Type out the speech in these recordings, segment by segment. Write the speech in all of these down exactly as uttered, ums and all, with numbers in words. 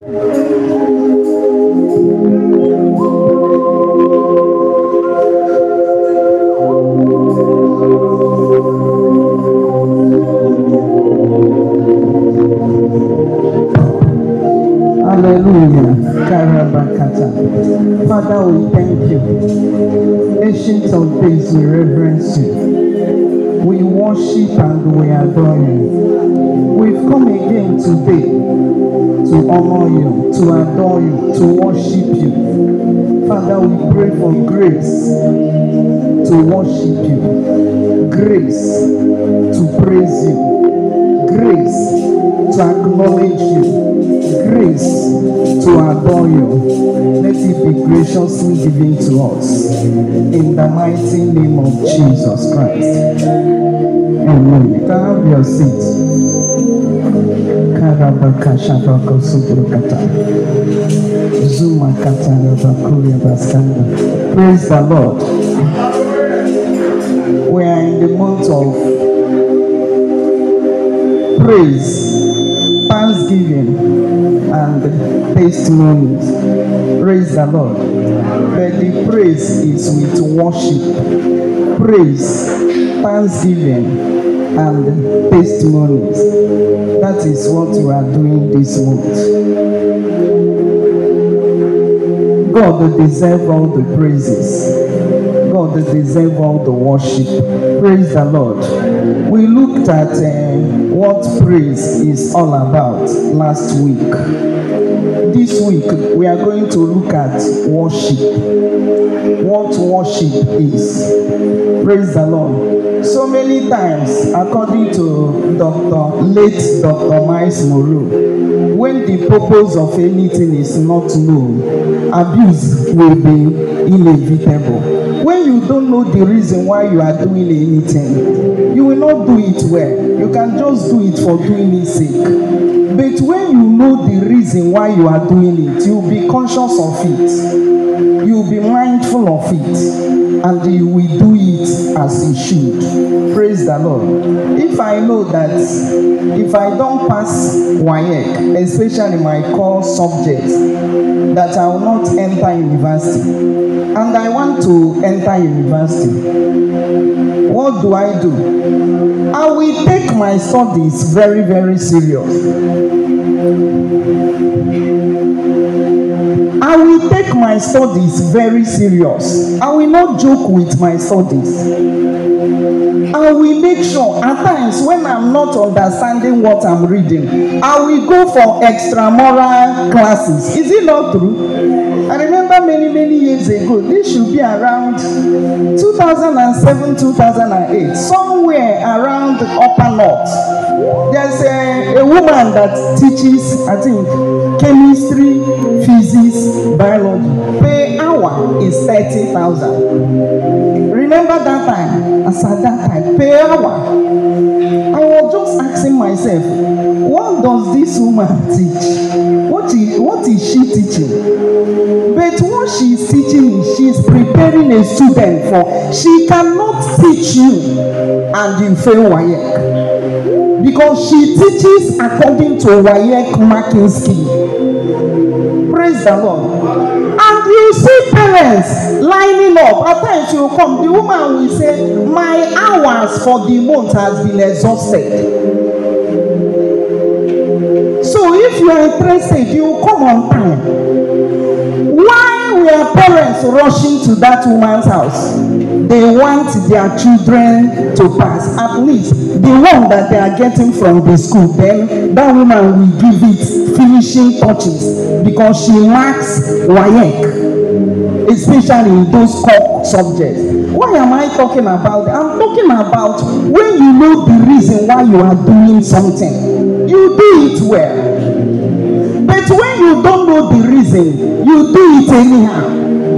Hallelujah. Karabakata. Father, we thank you. Ancient of days, we reverence you. We worship and we adore you. We've come again today to honor you, to adore you, to worship you. Father, we pray for grace to worship you, grace to praise you, grace to acknowledge you, grace to adore you. Let it be graciously given to us in the mighty name of Jesus Christ. Amen. You can have your seat. Praise the Lord. We are in the month of praise, thanksgiving, and testimonies. Praise the Lord. But the praise is with worship. Praise, thanksgiving, and testimonies. That is what we are doing this month. God deserves all the praises. God deserves all the worship. Praise the Lord. We looked at uh, what praise is all about last week. This week we are going to look at worship. What worship is. Praise the Lord. So many times, according to Doctor late Doctor Miles Moreau, when the purpose of anything is not known, abuse will be inevitable. When you don't know the reason why you are doing anything, you will not do it well. You can just do it for doing its sake. But when you know the reason why you are doing it, you will be conscious of it. You will be mindful of it. And you will do it as you should. Praise the Lord. If I know that if I don't pass W A E C, especially my core subjects, that I will not enter university, and I want to enter university, what do I do? I will take my studies very, very serious. I will take my studies very serious. I will not joke with my studies. I will make sure at times when I'm not understanding what I'm reading, I will go for extramural classes. Is it not true? I remember many, many years ago, this should be around two thousand seven, two thousand eight, somewhere around the upper north. There's a, a woman that teaches, I think, chemistry, physics, biology. Per hour is thirty thousand. Remember that time? As at that time, per hour. I was just asking myself, what does this woman teach? What is, what is she teaching? But what she is teaching is she is preparing a student for. She cannot teach you and you fail W A E C. Because she teaches according to W A E C marking scheme. Praise the Lord. And you see parents lining up. At times you will come, the woman will say, my hours for the month has been exhausted. So if you are interested, you will come on time. Why were parents rushing to that woman's house? They want their children to pass. At least the one that they are getting from the school, then that woman will give it finishing touches because she marks W A E C, especially in those core subjects. Why am I talking about that? I'm talking about when you know the reason why you are doing something, you do it well. But when you don't know the reason, you do it anyhow.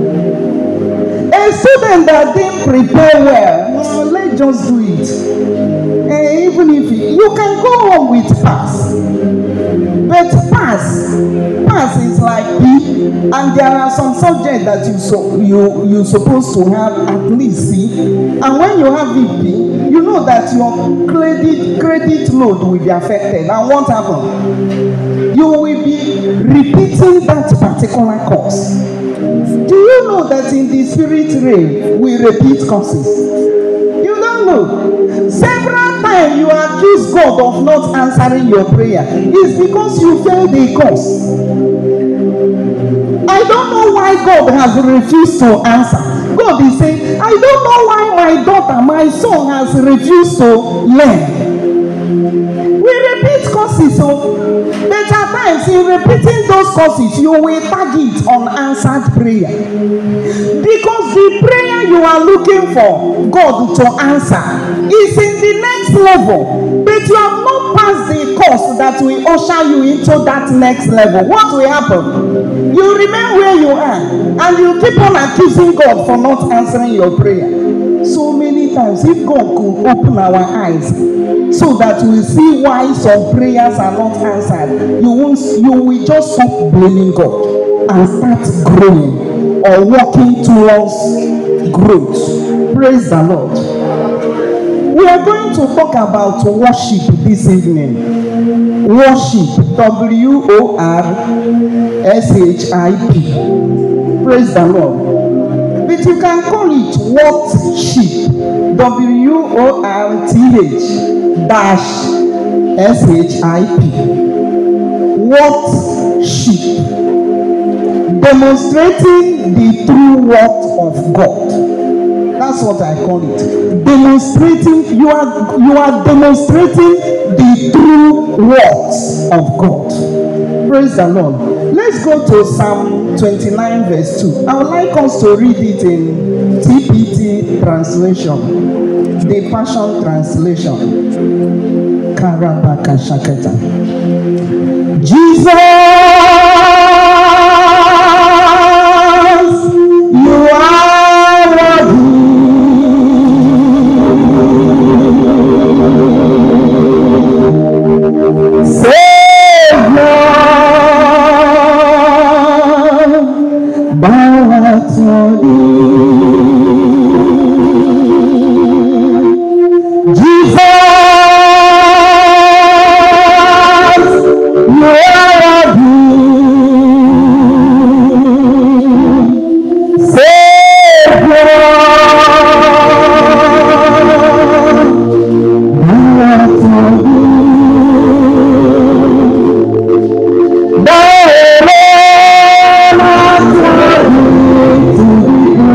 A student that didn't prepare well, no, let's just do it. And even if you, you can go home with pass. But pass, pass is like B, and there are some subjects that you so you you supposed to have at least C, and when you have it B, you know that your credit credit load will be affected. And what happen? You will be repeating that particular course. Do you know that in the spirit realm we repeat courses? You don't know. Several times you accuse God of not answering your prayer. It's because you failed the course. I don't know why God has refused to answer. God is saying, I don't know why my daughter, my son has refused to learn. We repeat courses, so but at times in repeating those courses, you will target unanswered prayer. Because the prayer you are looking for God to answer is in the next level, but you have not passed the course that will usher you into that next level. What will happen? You remain where you are, and you keep on accusing God for not answering your prayer. So many times, if God could open our eyes so that we see why some prayers are not answered, you won't, you will just stop blaming God and start growing or working towards growth. Praise the Lord. We are going to talk about worship this evening. Worship, W O R S H I P. Praise the Lord. But you can call it worship, W O R T H dash S H I P. Worship, demonstrating the true worth of God. That's what I call it. Demonstrating, you are you are demonstrating the true words of God. Praise the Lord. Let's go to Psalm twenty-nine verse two. I would like us to read it in T P T translation, the Passion translation. Karabaka Shaketa. Jesus, you are worthy. Savior, thou art worthy. Jesus, you are worthy. Savior, thou art worthy. Thou alone art worthy to be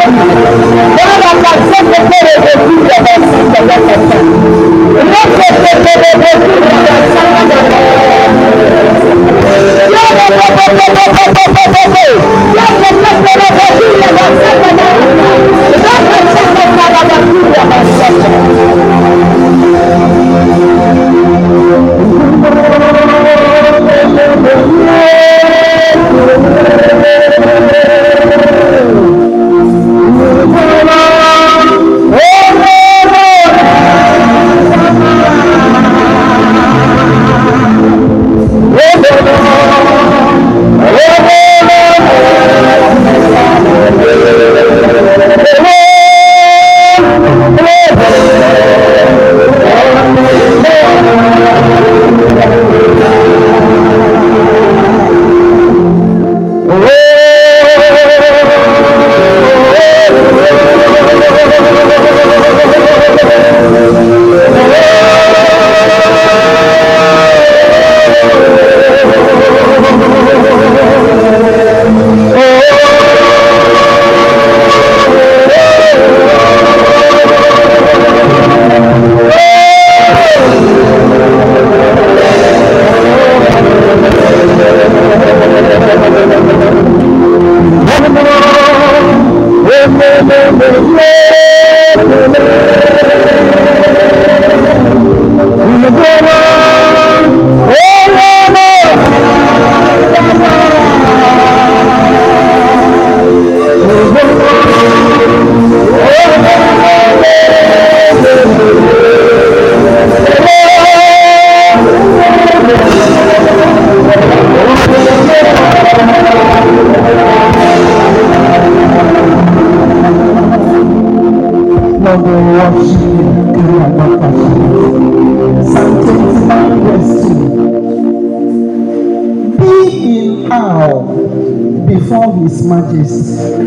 Before His Majesty,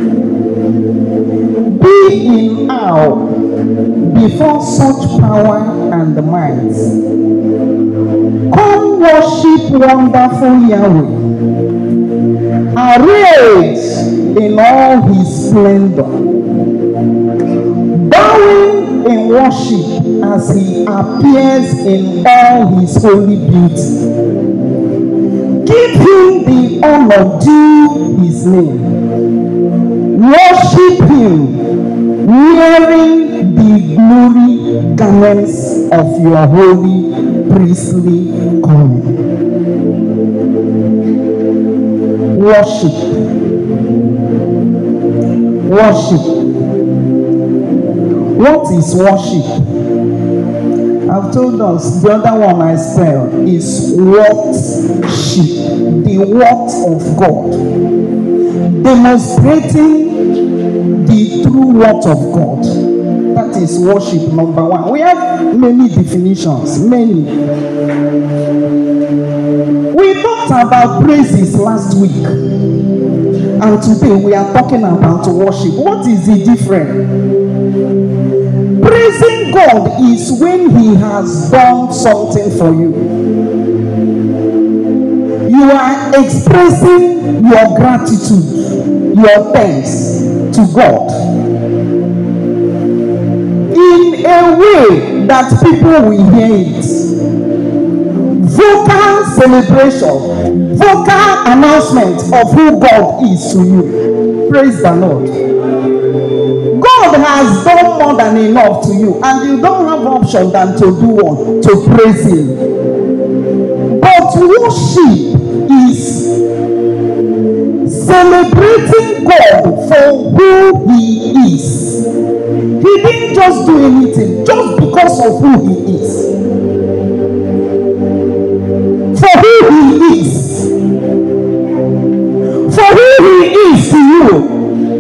be in awe before such power and might. Come worship wonderful Yahweh, arrayed in all His splendor, bowing in worship as He appears in all His holy beauty. Give Him the honor due His name. Worship Him, wearing the glory garments of your holy priestly calling. Worship. Worship. What is worship? I've told us the other one I spell is worship, the work of God, demonstrating the true word of God. That is worship number one. We have many definitions, many. We talked about praises last week, and today we are talking about worship. What is the difference? Praising God is when He has done something for you. You are expressing your gratitude, your thanks to God in a way that people will hear it. Vocal celebration, vocal announcement of who God is to you. Praise the Lord. God has done more than enough to you, and you don't have option than to do what? To praise Him. But worship is celebrating God for who He is. He didn't just do anything just because of who He is. For who He is. For who He is to you.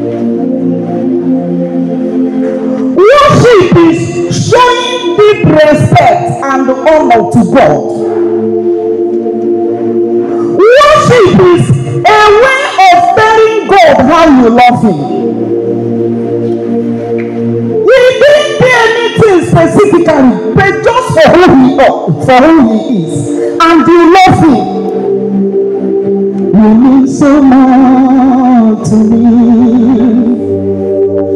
Worship is showing deep respect and honor to God. Worship is a way of telling God how you love Him. We didn't do anything specifically, but just for who He is, for who He is, and you love Him. You mean so much to me.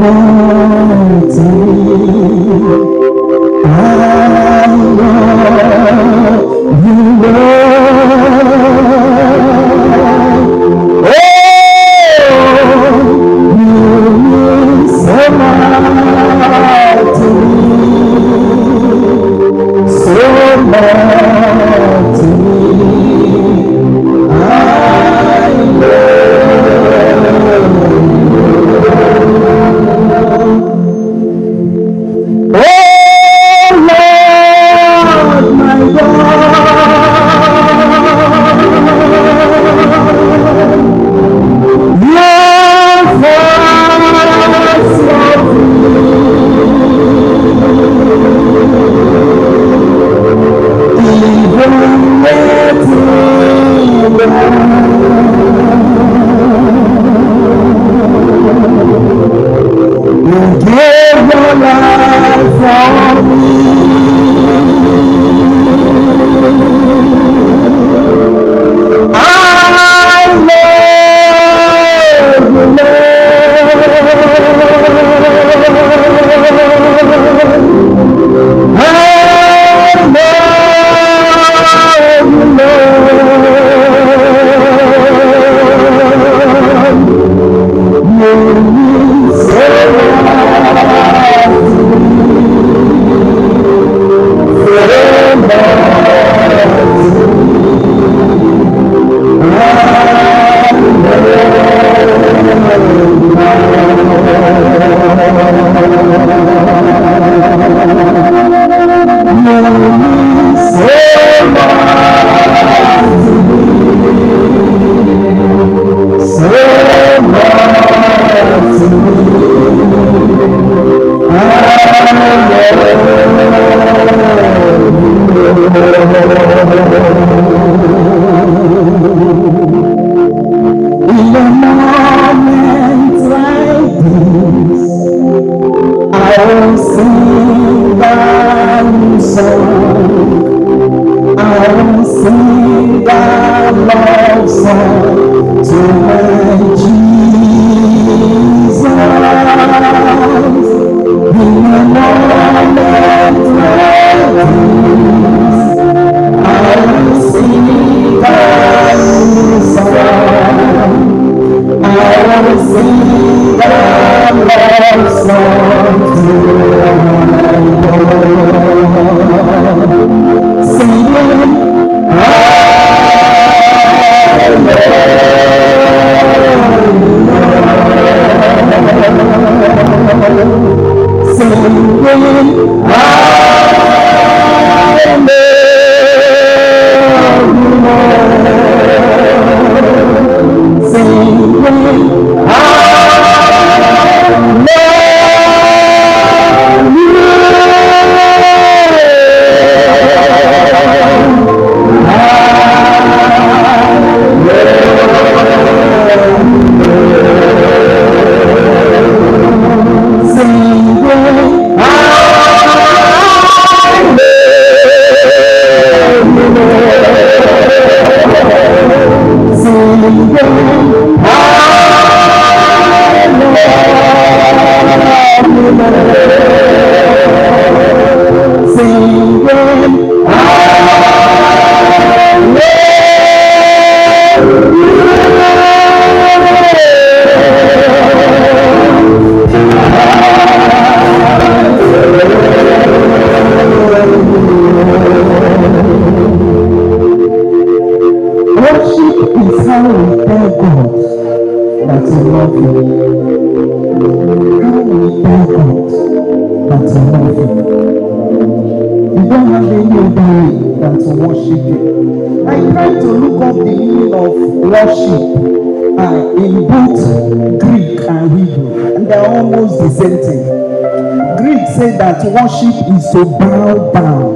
Worship is to bow down.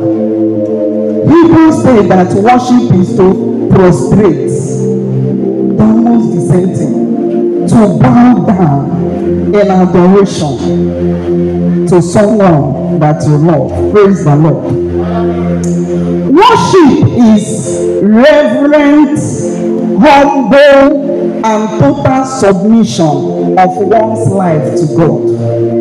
Hebrews say that worship is to prostrate. They're almost the same thing. To bow down in adoration to someone that you love. Praise the Lord. Worship is reverent, humble, and total submission of one's life to God.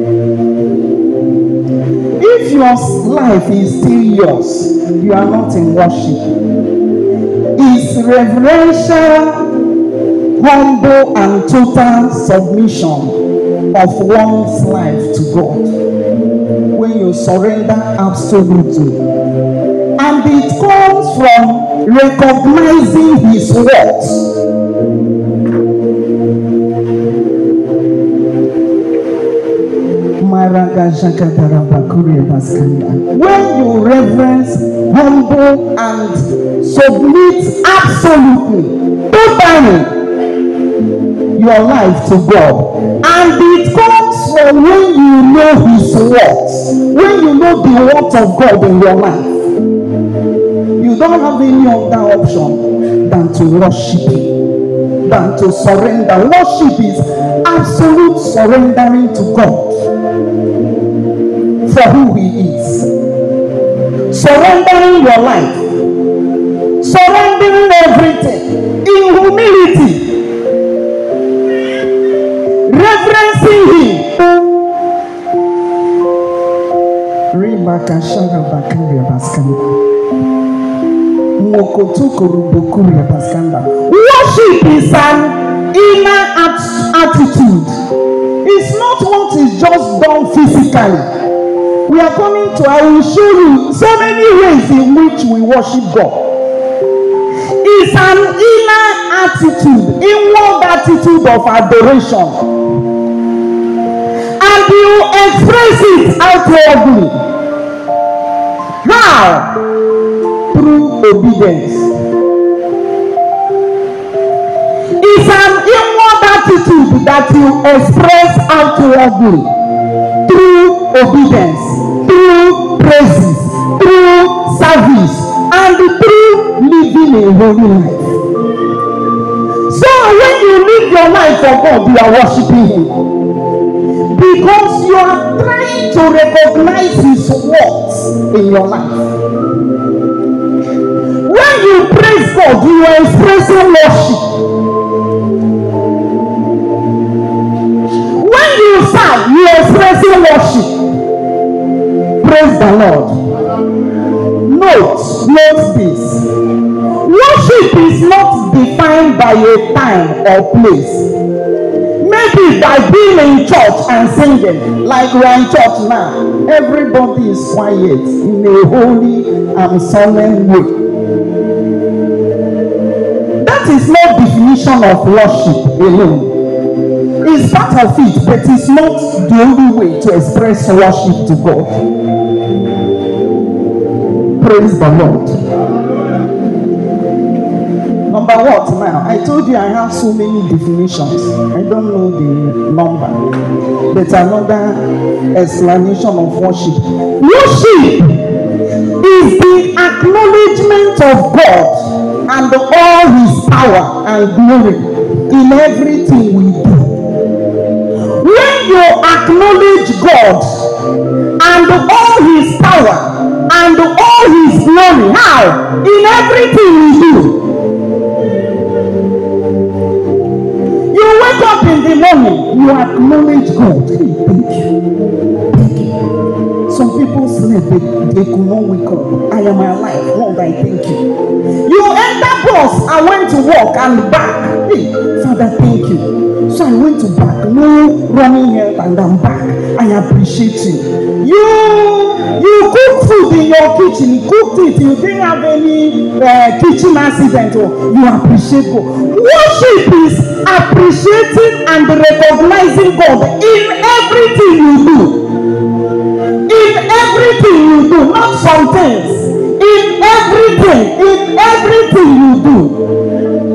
If your life is still yours, you are not in worship. It's reverential, humble, and total submission of one's life to God. When you surrender absolutely. And it comes from recognizing His words. When you reverence, humble, and submit absolutely, totally your life to God, and it comes from when you know His words, when you know the word of God in your life, you don't have any other option than to worship Him, than to surrender. Worship is absolute surrendering to God for who He is. Surrendering your life. Surrendering everything in humility. Reverencing Him. Worship is an inner at- attitude. It's not what is just done physically. We are coming to, I will show you so many ways in which we worship God. It's an inner attitude, inward attitude of adoration. And you express it outwardly. How? Through obedience. It's an inward attitude that you express outwardly through obedience, through praises, through service, and through living a holy life. So when you live your life for God, you are worshiping Him, because you are trying to recognize His words in your life. When you praise God, you are expressing worship. When you serve, you are expressing worship. Praise the Lord. Note, note this. Worship is not defined by a time or place. Maybe by being in church and singing, like we are in church now. Everybody is quiet in a holy and solemn way. That is no definition of worship alone. It's part of it, but it's not the only way to express worship to God. Praise the Lord. Number what now? I told you I have so many definitions. I don't know the number. But another explanation of worship. Worship is the acknowledgement of God and all His power and glory in everything we do. When you acknowledge God and all His power and all His glory, how? In everything we do. You wake up in the morning, you acknowledge God. Hey, thank you. Thank you. Some people sleep, they, they could not wake up. I am alive. Lord, I thank you. You enter bus, I went to work and back. Hey, Father, thank you. So I went to back, no running here and I'm back. I appreciate you. You you cook food in your kitchen, you cooked it, you didn't have any uh, kitchen accident, or you appreciate God. Worship is appreciating and recognizing God in everything you do. In everything you do, not some things. In everything, in everything you do.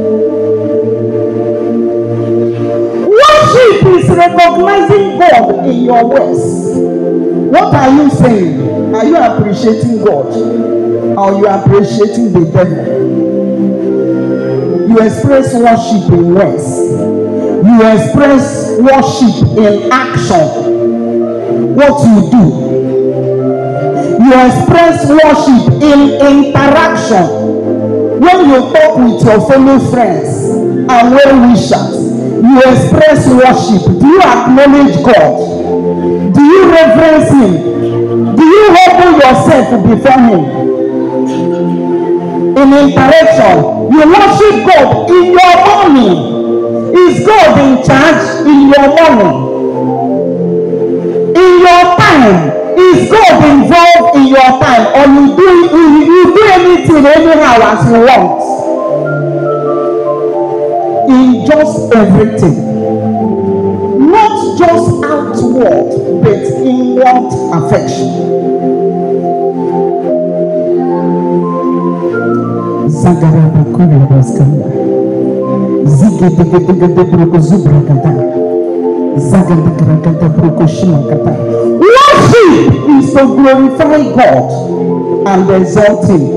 Worship is recognizing God in your words. What are you saying? Are you appreciating God? Or you appreciating the devil? You express worship in words. You express worship in action. What you do. You express worship in interaction. When you talk with your fellow friends and well-wishers, you express worship? Do you acknowledge God? Do you reverence Him? Do you humble yourself before Him? In interaction, you worship God in your morning. Is God in charge in your morning? In your time, is God involved in your time, or you do you, you do anything anyhow as you want? In just everything, not just outward, but inward affection. Zagaraba kuri baskanda, zige dege dege dege broko zubra kata. Worship is to glorify God and exalt Him.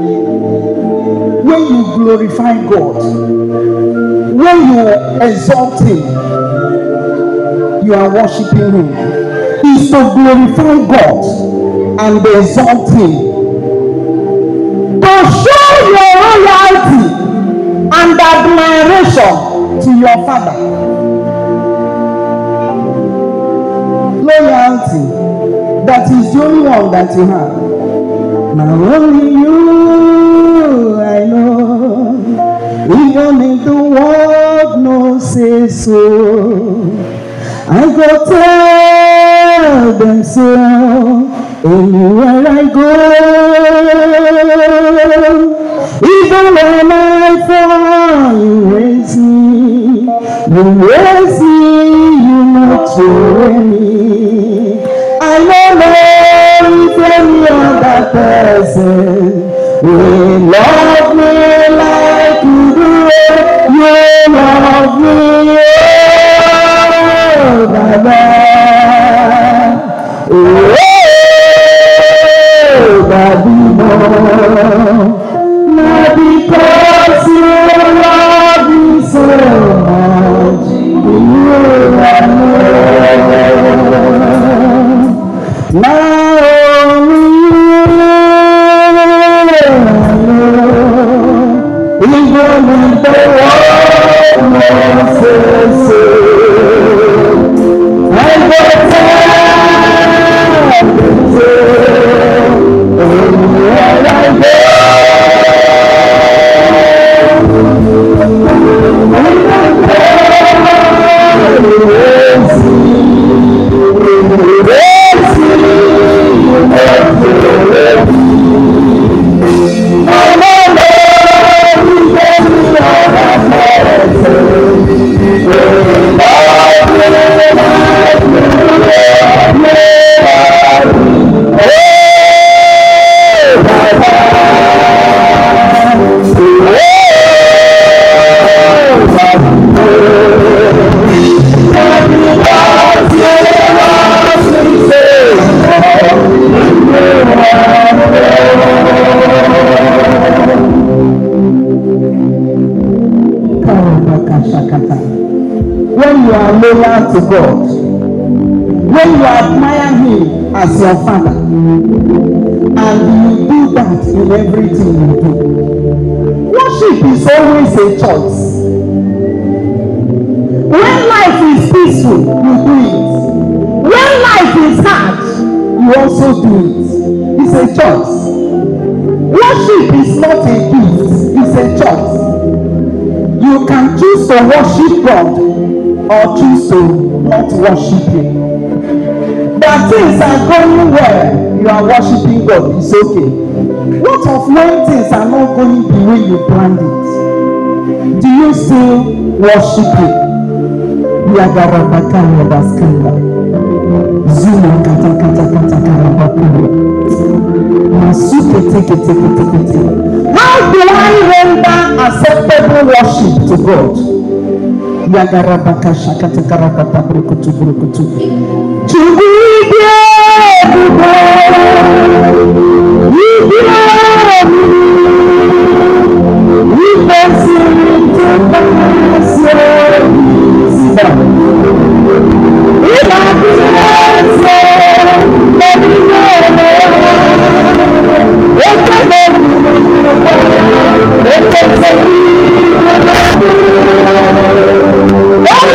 When you glorify God, when you exalt Him, you are worshiping Him. Is to glorify God and exalt Him. To show your loyalty and admiration to your Father. Loyalty, that is the only one that you have. Now only you I know, even if the world no say so. I go tell them so, anywhere I go. Even when I fall, you raise me, you raise me, you not throw me. I don't know if any other person will love me like you do. You love me, oh, Baba. Oh, Baba. Not because you love me so much, you are Lord. Now only you, even when the world won't say so, I will tell them so, anywhere I go. When you are loyal to God, when you admire Him as your Father, and you do that in everything you do, worship is always a choice. When life is peaceful, you do it. When life is hard, you also do it. It's a choice. Worship is not a gift, it's a choice. You can choose to worship God or choose to not worship Him. But things are going well, you are worshiping God, it's okay. What of when things are not going the way you planned it? Do you still worship Him? Yagarabakaya baskanda, Zuma kata kata kata karabakaya, Masuke teke teke teke teke. How do I render acceptable worship to God? Yagarabaka shakata karabata brukutu brukutu. Chubibye bubo, ibye mi, ibesi tebasye, sida. Ibabiyase, babiyane, ekebe, ekebe, ekebe.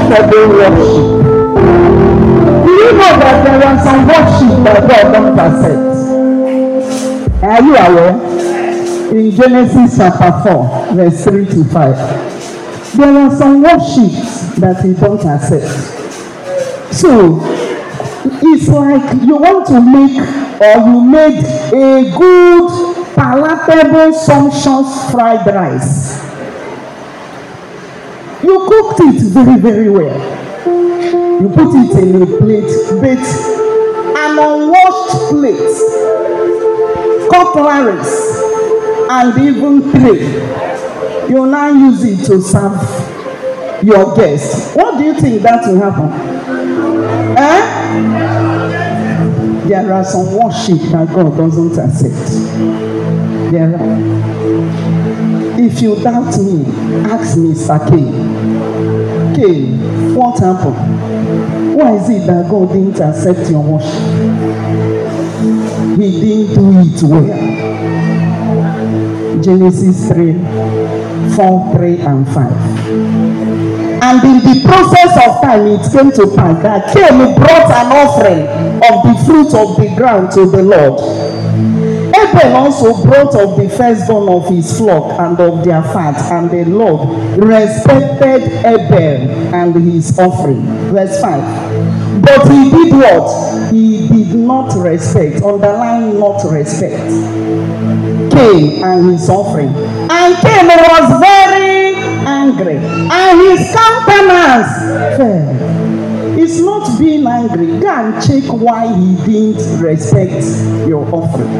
acceptable worship. Do you know that there are some worship that God don't accept? Are you aware? In Genesis chapter four, verse three to five, there are some worships that He don't accept. So it's like you want to make, or you made a good, palatable, sumptuous fried rice. You cooked it very, very well. You put it in a plate, but an unwashed plate, cutleries, and even tray, you now use it to serve your guests. What do you think that will happen? Eh? There are some worship that God doesn't accept. There are. If you doubt me, ask Mister K. K, what happened? Why is it that God didn't accept your worship? He didn't do it well. Genesis three, four, three, and five. And in the process of time, it came to pass that Cain brought an offering of the fruit of the ground to the Lord. Abel also brought of the firstborn of his flock and of their fat, and the Lord respected Abel and his offering. Verse five. But he did what? He did not respect, underline not respect, Cain and his offering. And Cain was very angry, and his countenance fell. It's not being angry. Go and check why he didn't respect your offering.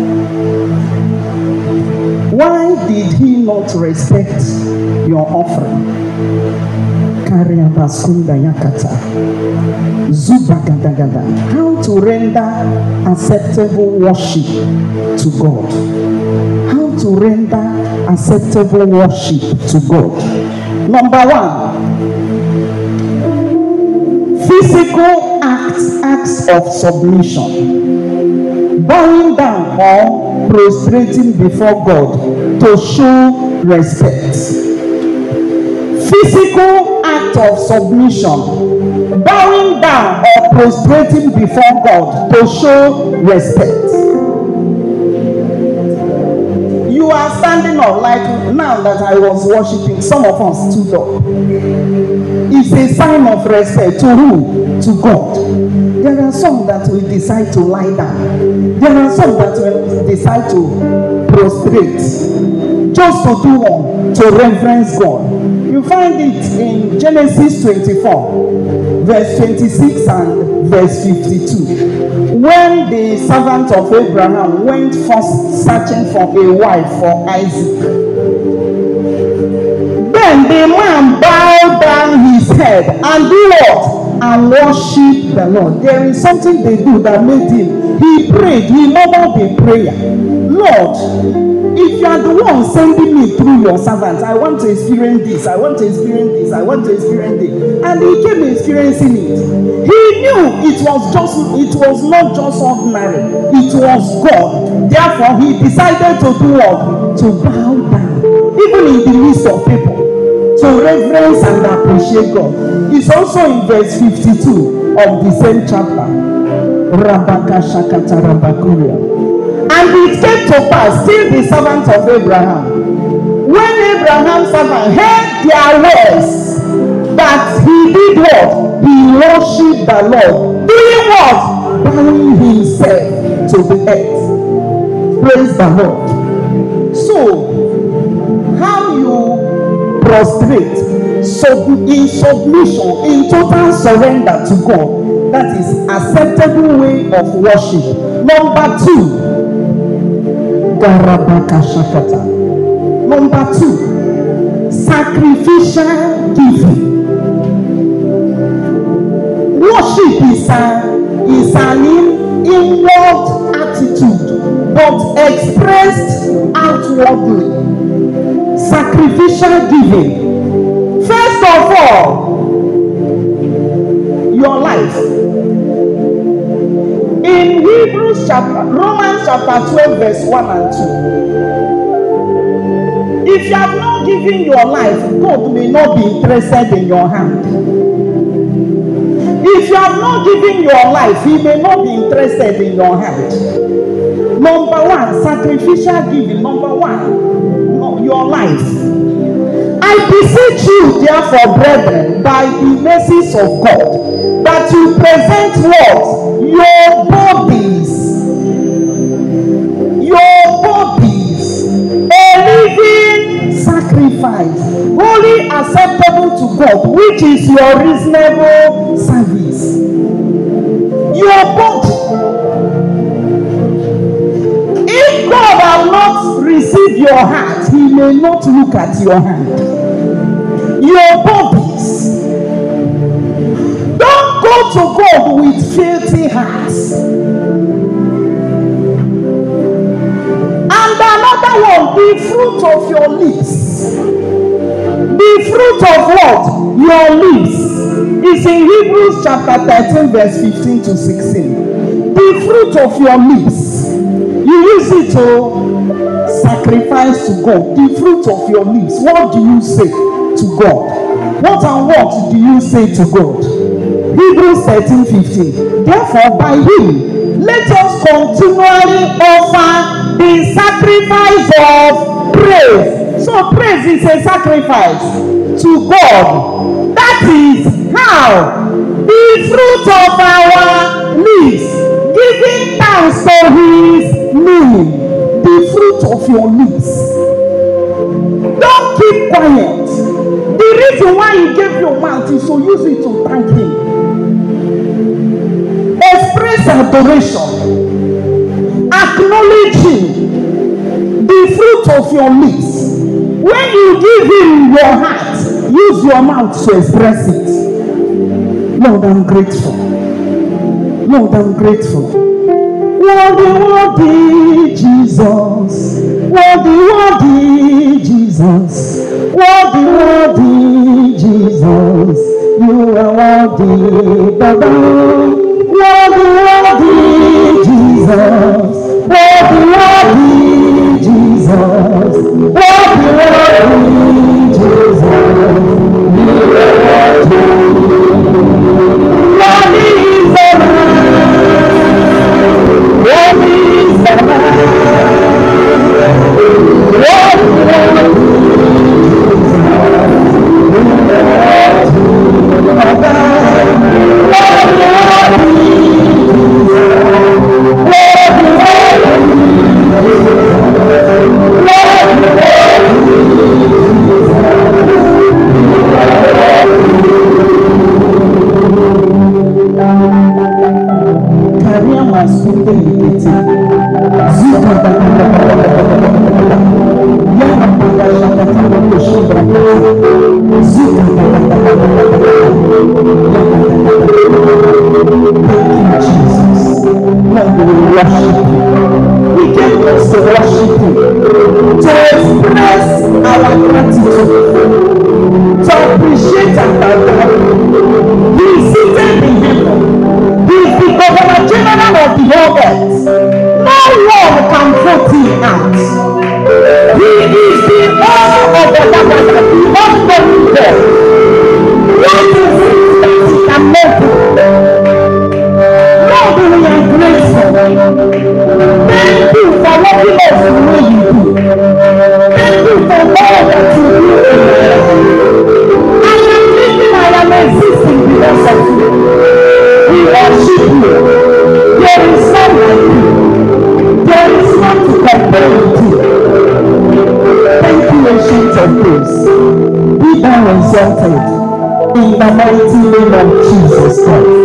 Why did he not respect your offering? How to render acceptable worship to God. How to render acceptable worship to God. Number one, physical acts, acts of submission. Bowing down or prostrating before God to show respect. Physical act of submission, bowing down or prostrating before God to show respect. You are standing up, like now that I was worshiping, some of us stood up. It's a sign of respect to who? To God. There are some that will decide to lie down. There are some that will decide to prostrate, just to do what? To reverence God. You find it in Genesis twenty-four, verse twenty-six and verse fifty-two. When the servant of Abraham went first searching for a wife for Isaac, then the man bowed down his head and do what? And worship the Lord. There is something they do that made him. He prayed. He murmured a prayer. Lord, if you are the one sending me through your servants, I want to experience this, I want to experience this, I want to experience this. And he came experiencing it. He knew it was just, it was not just ordinary, it was God. Therefore, he decided to do what? To bow down, even in the midst of people, to reverence and appreciate God. It's also in verse fifty-two of the same chapter. Rabaka Shakata Rabakuria. And it came to pass, still the servant of Abraham, when Abraham's servant heard their words, that he did what? He worshipped the Lord. Doing what? Bowing himself to the earth. Praise the Lord. So, how you prostrate sub- in submission, in total surrender to God, that is acceptable way of worship. Number two, Number two, sacrificial giving. Worship is, a, is an in, inward attitude, but expressed outwardly. Sacrificial giving. First of all, your life. In Hebrews chapter, Romans chapter twelve, verse one and two. If If you have not given your life, God may not be interested in your hand. If you have not given your life, He may not be interested in your hand. Number one, sacrificial giving. Number one, no, your life. I beseech you, therefore, brethren, by the mercies of God, that you present what? Your bodies. Your bodies. A living sacrifice. Holy, acceptable to God, which is your reasonable service. Your body. If God has not received your heart, He may not look at your hand. Your bodies. Don't go to God with filthy hearts. And another one, the fruit of your lips. The fruit of what? Your lips. Is in Hebrews chapter thirteen, verse fifteen to sixteen. The fruit of your lips. You use it to sacrifice to God. The fruit of your lips. What do you say to God? What and what do you say to God? Hebrews thirteen, fifteen. Therefore, by Him, let us continually offer the sacrifice of praise. So praise is a sacrifice to God. That is how the fruit of our lips, giving thanks to His name. The fruit of your lips. Don't keep quiet. The reason why He gave your mouth is to use it to thank Him. Express adoration. Acknowledging the fruit of your lips. When you give Him your heart, use your mouth to express it. Lord, I'm grateful. Lord, I'm grateful. Worthy, worthy, Jesus. Worthy, worthy, Jesus. Worthy, worthy, Jesus. You are worthy, Baba. Worthy, worthy, Jesus. Worthy, worthy, Jesus. Worthy, worthy, Jesus. You are worthy. Worthy is the Lamb. Worthy is the Lamb. Worthy, in the mighty name of Jesus Christ.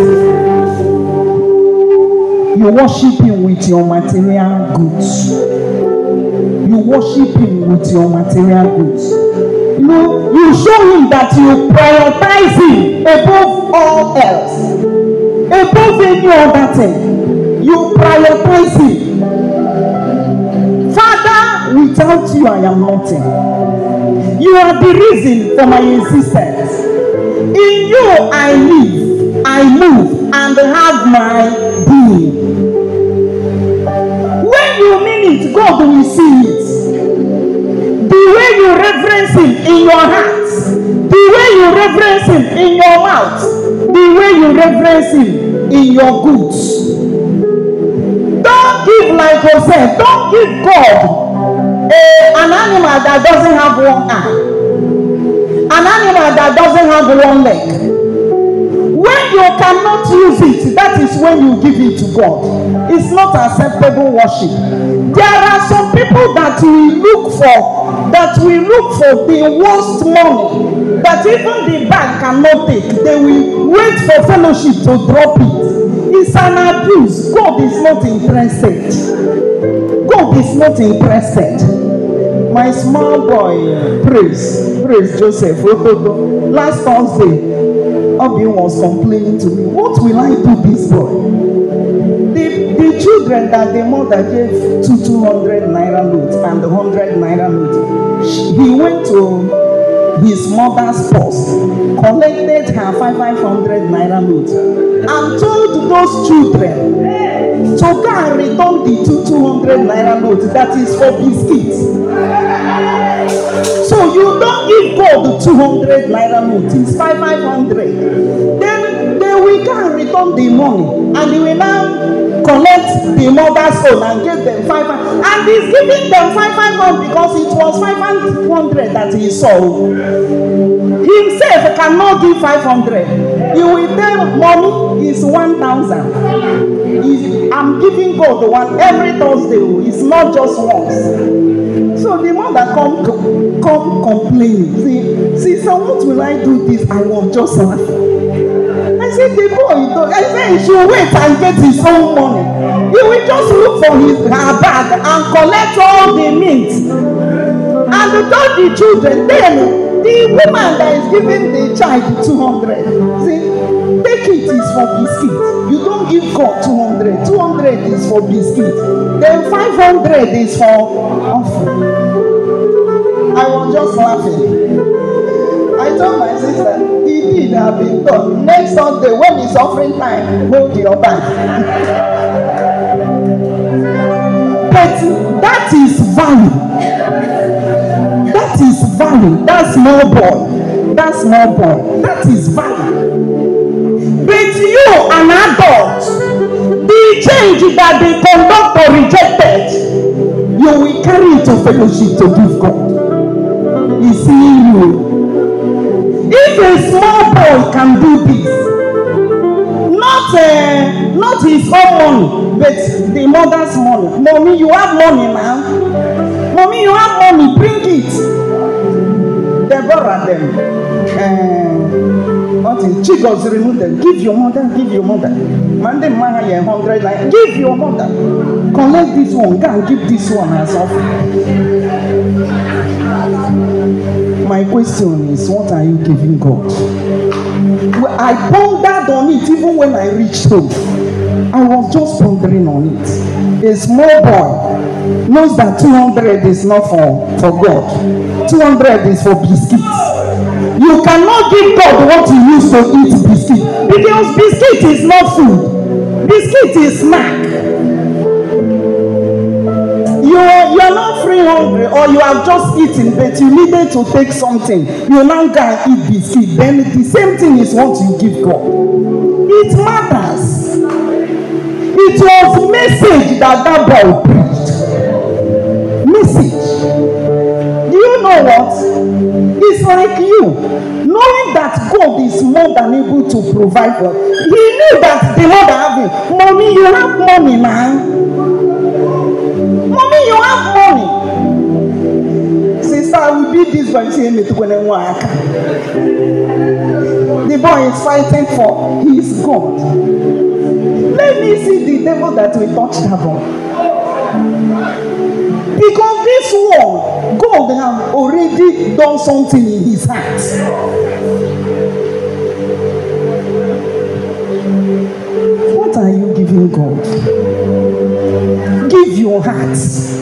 You worship Him with your material goods. You worship Him with your material goods. You know, you show Him that you prioritize Him above all else, above any other thing. You prioritize Him. Father, without you I am nothing. You are the reason for my existence. In you I live, I move, and have my being. When you mean it, God will see it. The way you read in your heart, the way you reverence him in your mouth, the way you reverence him in your goods. Don't give like Joseph. Don't give God a, an animal that doesn't have one eye, an animal that doesn't have one leg. When you cannot use it, that is when you give it to God. It's not acceptable worship. There are some people that we look for, that we look for the worst money, that even the bank cannot take. They will wait for fellowship to drop it. It's an abuse. God is not interested. God is not interested. My small boy, praise, praise Joseph, last Thursday, Obi was complaining to me, what will I do this boy? The, the children that the mother gave to two hundred naira notes and the one hundred naira note, he went to his mother's purse, collected her five hundred naira note, and told those children to go and return the two two hundred naira note that is for biscuits. So you don't give God the two hundred naira note, it's five hundred. Then they will go and return the money, and they will now collect the mother's own and give them five hundred. And he's giving them five hundred because it was five hundred that he saw. Himself cannot give five hundred. He will tell money is one thousand. I'm giving God the one every Thursday. It's not just once. So the mother come come complaining. See, sister, what will I do this? I was just laughing. I said, the boy, I said he should wait and get his own money. He will just look for his her bag and collect all the meat. And to tell the children, then the woman that is giving the child two hundred, see, take it is for biscuit. You don't give God two hundred. two hundred is for biscuit. Then five hundred is for offering. I was just laughing. I told my sister, the deed have been done. Next Sunday, when it's offering time, hold your back. But that is value. That is value. That small boy. That small boy. That is value. But you, an adult, the change that the conductor rejected, you will carry it to fellowship to give God. He's seeing you. If a small boy can do this, not uh, not his own money, but the mother's money. Mommy, you have money now. Mommy, you have money. Bring it. Deborah them. Uh, what is Chigos remove them? Give your mother. Give your mother. Monday, Maya, a hundred like. Give your mother. Collect this one. Go and give this one as offering. My question is, what are you giving God? I pondered on it even when I reached home. I was just pondering on it. A small boy knows that two hundred is not for, for God. two hundred is for biscuits. You cannot give God what you use to eat biscuit, because biscuit is not food. Biscuit is snack. You are, you are not free hungry, or you have just eaten, but you needed to take something. You now go and eat biscuit. Then the same thing is what you give God. It matters. It was message that that boy preached. Message. Do you know what? It's like you, knowing that God is more than able to provide for. He knew that the mother having, mommy, you have money, man. Mommy, you have money. Sister, I will be this by saying it when I work. The boy is fighting for his God. Let me see the devil that we touched about. Because this one, God has already done something in his heart. What are you giving God? Give your heart.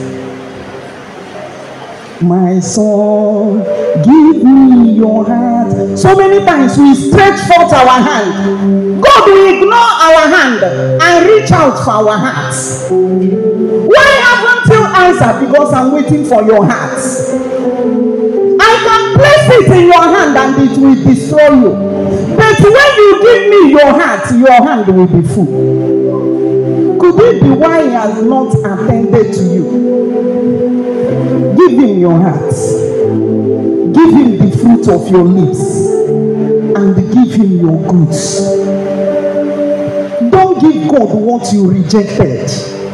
My son, give me your heart. So many times we stretch forth our hand. God will ignore our hand and reach out for our hearts. Why haven't you answered? Because I'm waiting for your heart. I I can place it in your hand and it will destroy you. But when you give me your heart, your hand will be full. Could it be why he has not attended to you? Give him your heart. Give him the fruit of your lips. And give him your goods. Don't give God what you rejected.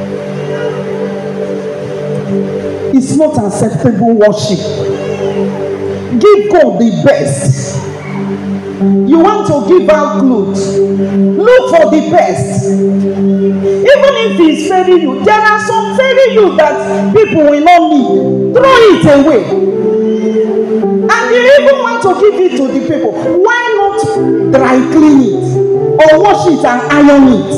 It's not acceptable worship. Give God the best. You want to give out clothes, look for the best. Even if he's failing you, there are some failing you that people will not need. Throw it away. And you even want to give it to the people. Why not dry clean it or wash it and iron it?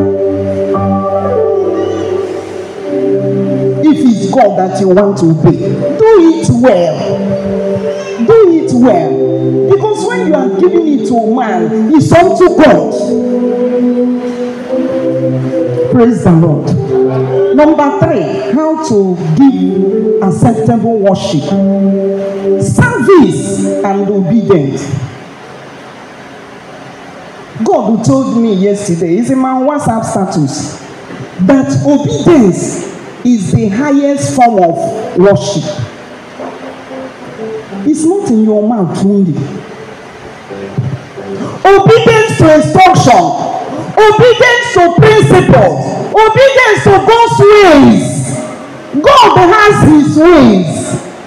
If it's God that you want to obey, do it well. Do it well. Because when you are giving it to man, it's unto God. Praise the Lord. Number three, how to give acceptable worship. Service and obedience. God who told me yesterday, it's in my WhatsApp status, that obedience is the highest form of worship. It's not in your mouth only. Obedience to instruction, obedience to principles, obedience to God's ways. God has his ways.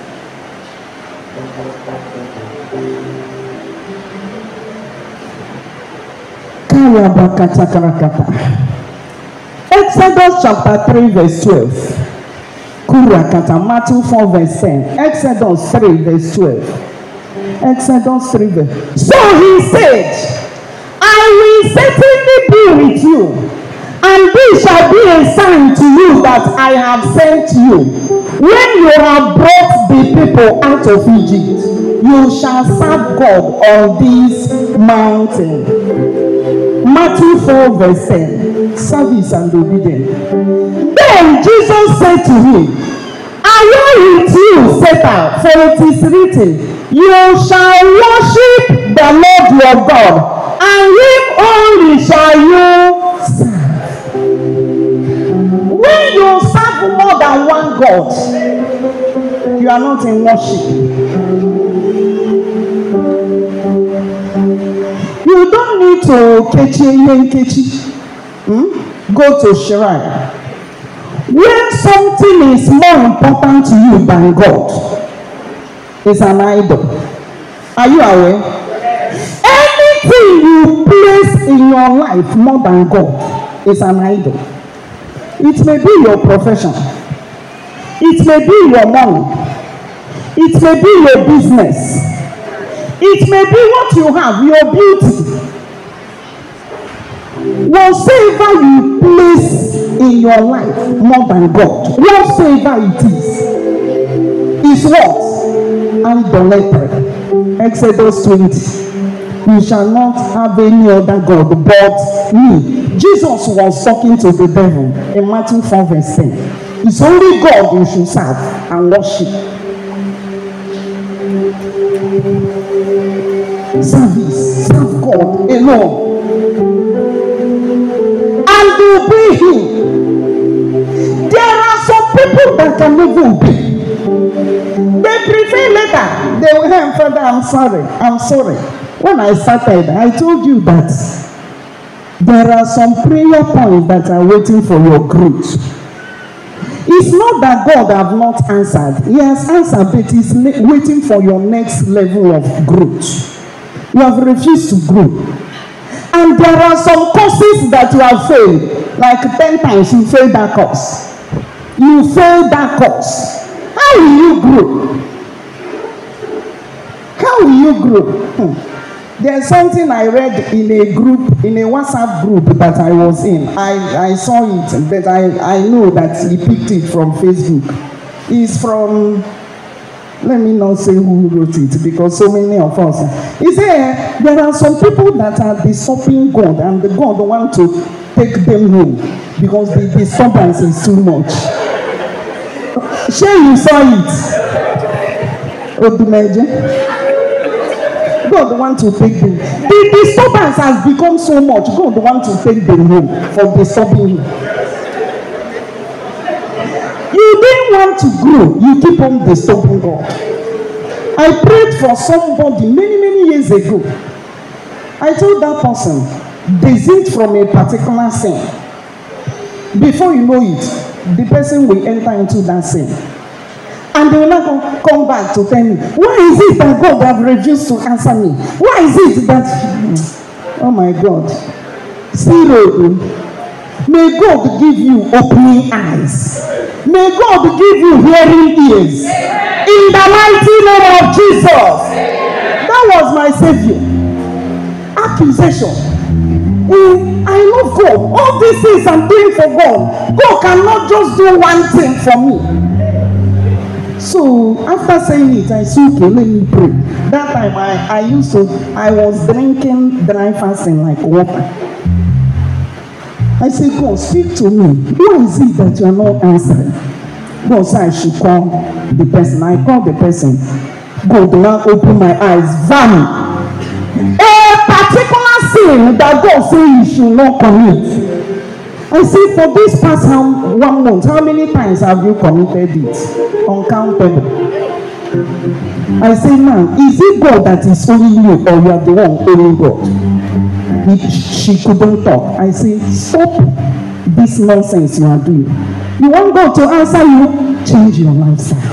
Exodus chapter three verse twelve. Kurakata, Matthew four verse ten. Exodus three verse twelve. Exodus three verse. So he said, I will certainly be with you, and this shall be a sign to you that I have sent you. When you have brought the people out of Egypt, you shall serve God on this mountain. Matthew four verse ten. Service and obedience. Then Jesus said to him, I am with you, Satan, for it is written, you shall worship the Lord your God, and him only shall you serve. When you serve more than one God, you are not in worship. You don't need to kechi kechi. Hmm? Go to shrine. When something is more important to you than God, it's an idol. Are you aware? Anything you place in your life more than God is an idol. It may be your profession. It may be your money. It may be your business. It may be what you have, your beauty. Whatsoever you place in your life more than God, whatsoever it is, is what? Idolatry. Exodus twenty. You shall not have any other God but me. Jesus was talking to the devil in Matthew four verse ten. It's only God you should serve and worship. Service, serve God alone. And obey him. There are some people that can never obey. They prefer later. They will have, Father, I'm sorry. I'm sorry. When I started, I told you that there are some prayer points that are waiting for your growth. It's not that God have not answered. He has answered, but he's waiting for your next level of growth. You have refused to grow. And there are some courses that you have failed. Like ten times you failed that course. You failed that course. How will you grow? How will you grow? Hmm. There's something I read in a group, in a WhatsApp group that I was in. I, I saw it, but I, I know that he picked it from Facebook. It's from, let me not say who wrote it, because so many of us. He said, there are some people that are disturbing God, and the God want to take them home, because the disturbance is too much. Sure, you saw it. Odumeje. God want to take them. The disturbance has become so much. God want to take them home for disturbing you. You didn't want to grow. You keep on disturbing God. I prayed for somebody many, many years ago. I told that person, desist from a particular sin. Before you know it, the person will enter into that sin. And they will not come back to tell me, why is it that God have refused to answer me? Why is it that, oh my God, zero. May God give you opening eyes. May God give you hearing ears. In the mighty name of Jesus. That was my Savior. Accusation. Mm, I love God. All these things I'm doing for God. God cannot just do one thing for me. So after saying it, I said, okay, let me pray. That time I, I used to, I was drinking dry fasting like water. I said, God, speak to me. Why is it that you are not answering? God said I should call the person. I called the person. God did not open my eyes. Vomit. A particular sin that God said you should not commit. I say, for this past how, one month, how many times have you committed it? Uncountable. I say, man, is it God that is only you, or you are the one only God? He, she couldn't talk. I say, stop this nonsense you are doing. You want God to answer you? Change your lifestyle.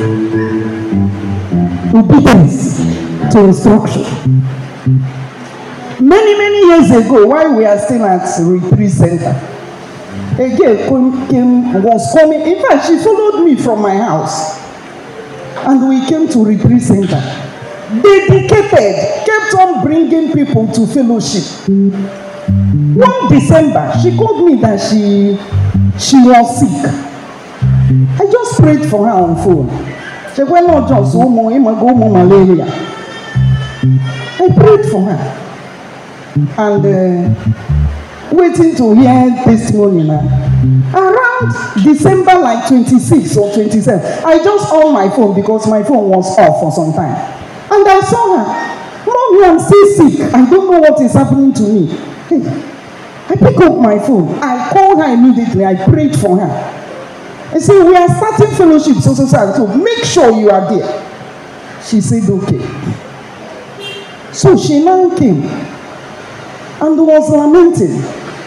Obedience to instruction. Many, many years ago, while we are still at retreat center, a girl came, was coming. In fact, she followed me from my house. And we came to retreat center. Dedicated, kept on bringing people to fellowship. One December, she called me that she, she was sick. I just prayed for her on phone. She went on just malaria. I prayed for her. And uh, waiting to hear testimony now. Around December like twenty-six or twenty-seven, I just on my phone because my phone was off for some time. And I saw her. Mommy, I'm still sick. I don't know what is happening to me. Hey, I pick up my phone. I called her immediately. I prayed for her. I said, we are starting fellowship, so, so, so, so make sure you are there. She said, okay. So she now came and was lamenting.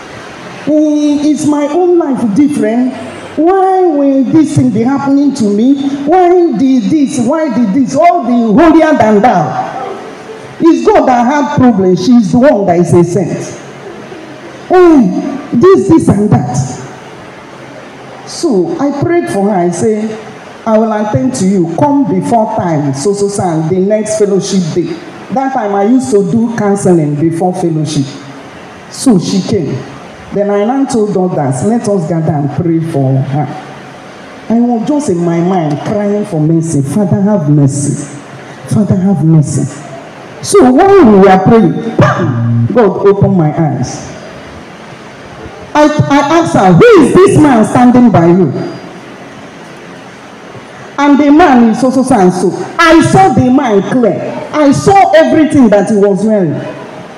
Is my own life different? Why will this thing be happening to me? Why did this? Why did this? All the holier than thou. It's God that had problems. She's the one that is a saint. Oh, this, this, and that. So I prayed for her. I say, I will attend to you. Come before time. So, so, so, the next fellowship day. That time I used to do counseling before fellowship. So she came. Then I now told others, let us gather and pray for her. I was just in my mind crying for mercy. Father, have mercy. Father, have mercy. So while we were praying, God opened my eyes. I, I asked her, who is this man standing by you? And the man is so, so, so, and so. I saw the man clear. I saw everything that he was wearing.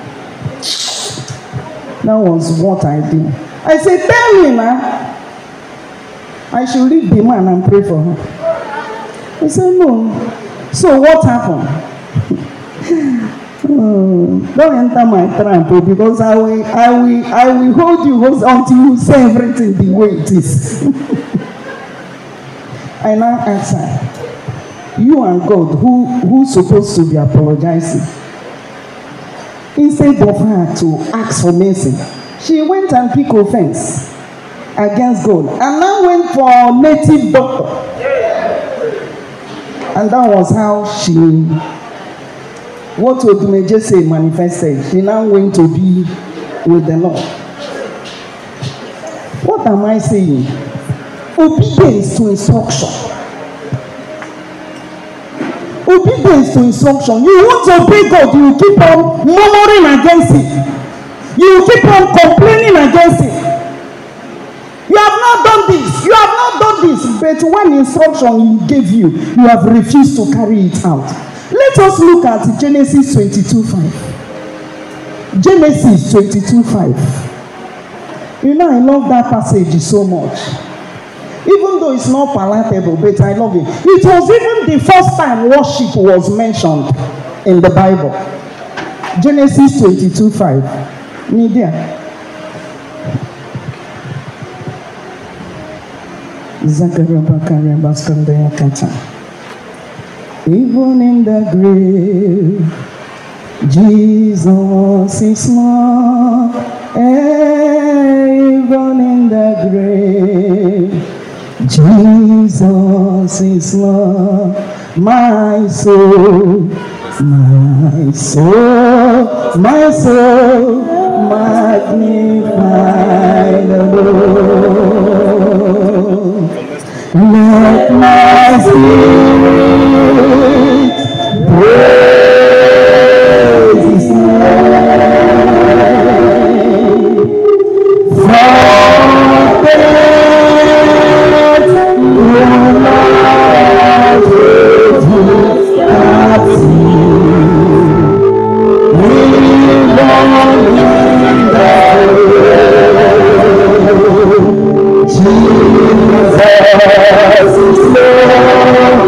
That was what I did. I said, tell me now. I should leave the man and pray for her. He said, no. So what happened? Oh, don't enter my trap because I will, I will, I will hold you until you say everything the way it is. I now ask her, you and God, who who's supposed to be apologizing? Instead of her to ask for mercy, she went and picked offense against God and now went for a native doctor. And that was how she, what Odumeje say manifested. She now went to be with the Lord. What am I saying? Obedience to instruction. Obedience to instruction. You want to obey God, you keep on murmuring against it. You keep on complaining against it. You have not done this. You have not done all this, but when instruction he gave you, you have refused to carry it out. Let us look at Genesis twenty-two five. Genesis twenty-two five. You know, I love that passage so much. Even though it's not palatable, but I love it. It was even the first time worship was mentioned in the Bible. Genesis twenty-two five. Media. Even in the grave, Jesus is Lord. Even in the grave, Jesus is Lord. My soul, my soul, my soul, magnify the Lord. Let my spirit praise His name. For death will not hold at you. Even in the grave, Jesus is Lord.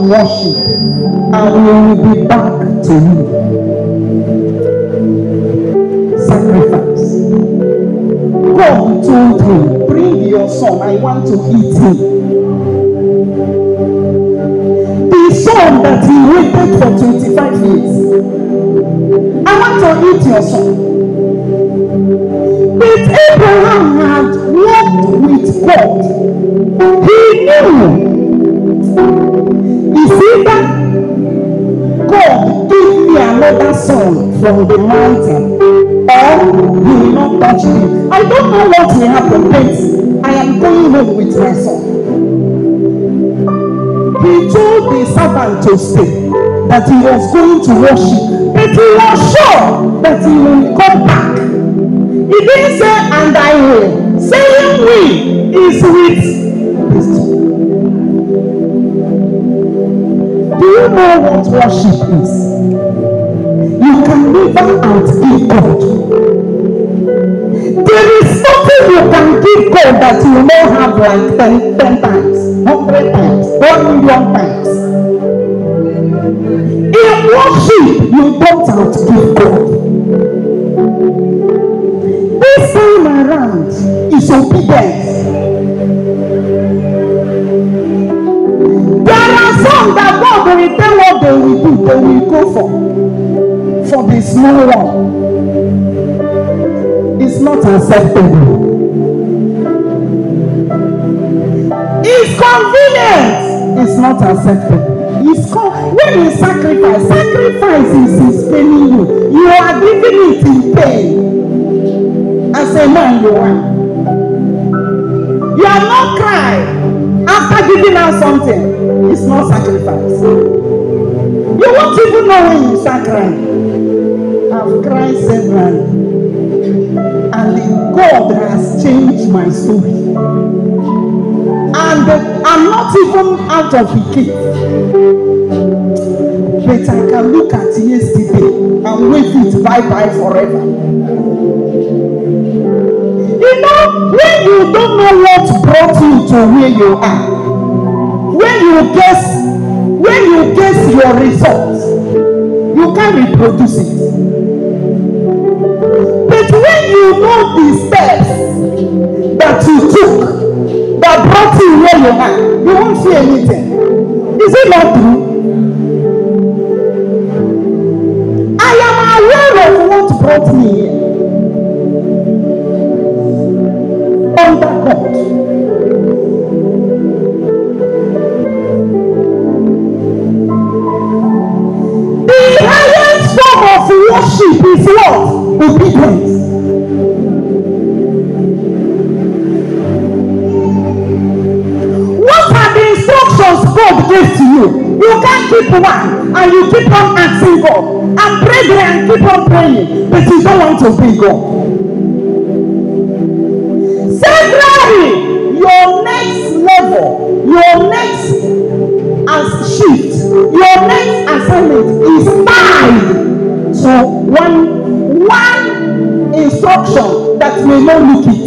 worship and we will be back to you. Sacrifice. God told him, bring your son, I want to eat him. The son that he waited for twenty-five years. I want to eat your son. But Abraham had walked with God. He knew. Is either God give me another son from the mountain, or he will not touch me. I don't know what will happen, but I am going home with my son. He told the servant to stay, that he was going to worship, but he was sure that he will come back. He didn't say, and I will. Saying we is with this. Do you know what worship is? You can never outgive God. There is nothing you can give God that you will not have like ten, ten times, hundred times, one million times. In worship, you don't outgive God. This time around is obedience. There are some that God will tell what they will do, they will go for. For the small one. It's not acceptable. It's convenient. It's not acceptable. It's con- when you sacrifice, sacrifice is, is paining you. You are giving it in pain. As a man, you are. You are not crying after giving out something. It's not sacrifice. You won't even know when you start crying. I've cried several, and God has changed my story. And I'm not even out of the cave, but I can look at yesterday and wave it bye bye forever. You know, when you don't know what brought you to where you are, when you guess, when you guess your results, you can't reproduce it. But when you know the steps that you took that brought you where you are, you won't see anything. Is it not true? I am aware of what brought me here. Under God. The highest form of worship is what? Obedience. What are the instructions God gave to you? You can't keep one and you keep on asking God and pray there and keep on praying, but you don't want to obey God. Secondly, your next level, your next as shift, your next assignment is tied to one one instruction that may not look it.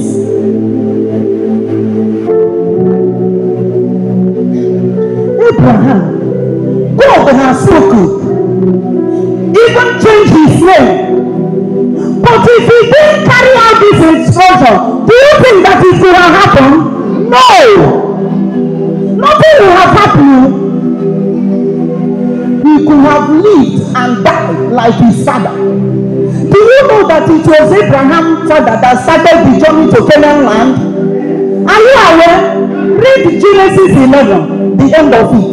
Abraham, God has spoken, even changed his name. But if he didn't carry out this instruction, do you think that it will have happened? No! Nothing will have happened. He could have lived and died like his father. Do you know that it was Abraham's father that started the journey to Canaan land? Are you aware? Read Genesis eleven, the end of it.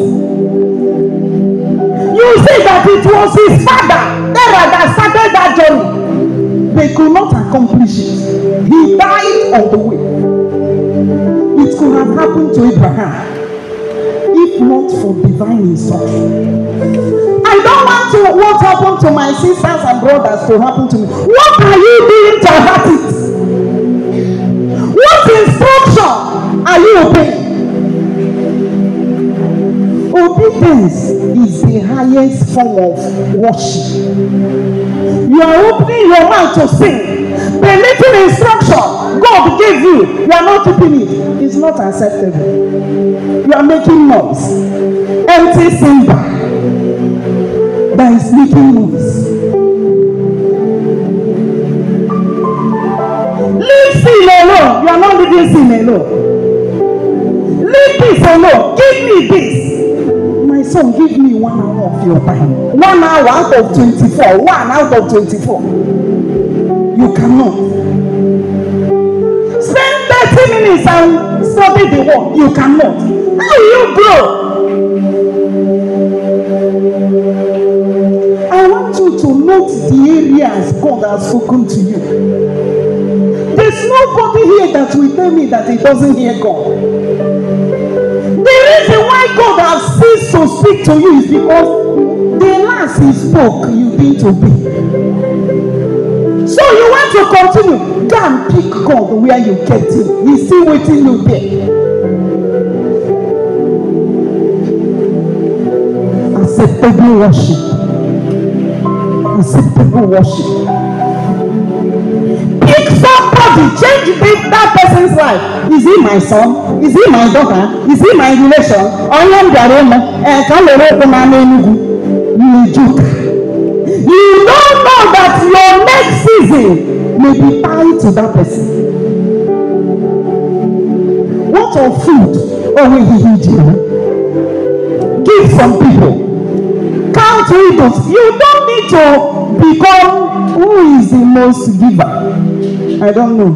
You see that it was his father Terah that started that journey. They could not accomplish it. He died on the way. It could have happened to Abraham if not for divine instruction. I don't want to what happened to my sisters and brothers to happen to me. What are you doing to hurt it? What instruction are you obeying? Oh Obedience is the highest form of worship. You are opening your mouth to sing. The little instruction God gave you, you are not keeping it. It's not acceptable. You are making noise. Empty cymbal that is making noise. Leave sin alone. You are not leaving sin alone. Leave this alone. Give me this. My son, give me one hour of your time. One hour out of twenty-four. One out of twenty-four. You cannot. Spend thirty minutes and study the word. You cannot. How will you grow? I want you to note the areas God has spoken to you. There's nobody here that will tell me that he doesn't hear God. The reason why God has ceased to speak to you is because the last he spoke, you didn't obey. So you want to continue. Go and pick God where you get him. He's still waiting you there. Acceptable worship. Acceptable worship. Pick somebody, change that person's life. Is he my son? Is he my daughter? Is he my relation? You don't know that your next season may be tied to that person. What of food? Oh, we eat you. Give some people. Count widows. You don't need to become who is the most giver. I don't know.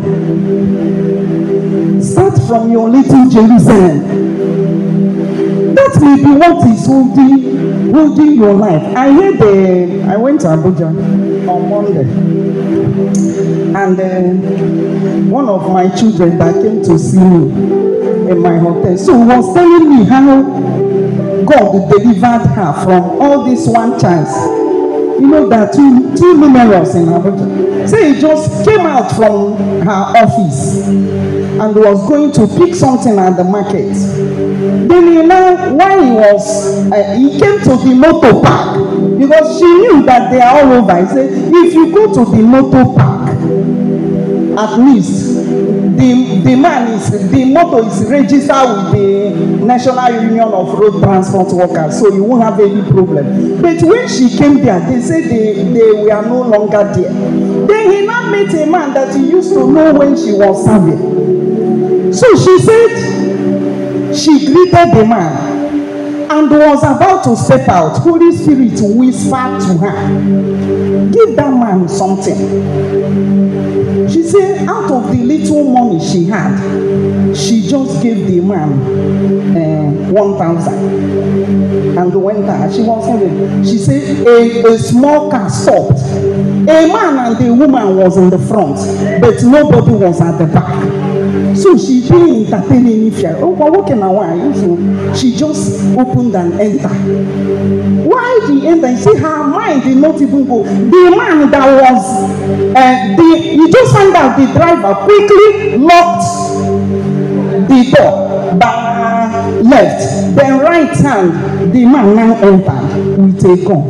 Start from your little Jerusalem. That may be what is holding, holding your life. I heard the, I went to Abuja on Monday, and uh, one of my children that came to see me in my hotel, so he was telling me how God delivered her from all this one chance. You know, there are two, two numerals in Abuja. So he just came out from her office and was going to pick something at the market. Then you know, while he was, uh, he came to the motor park because she knew that they are all over. He said, if you go to the motor park, at least the the man is the motor is registered with the National Union of Road Transport Workers, so you won't have any problem. But when she came there, they said they, they were no longer there. Then he now met a man that he used to know when she was serving. So she said she greeted the man and was about to step out. Holy Spirit whispered to her, give that man something. She said out of the little money she had, she just gave the man uh, one thousand and went out. She was saying, she said a, a small car stopped. A man and a woman was in the front, but nobody was at the back. So she didn't entertain any fear. Oh, but what can I want? So she just opened and entered. Why the enter? See, her mind did not even go. The man that was, uh, the you just find out the driver quickly locked the door by left, then right hand. The man now entered with a gun.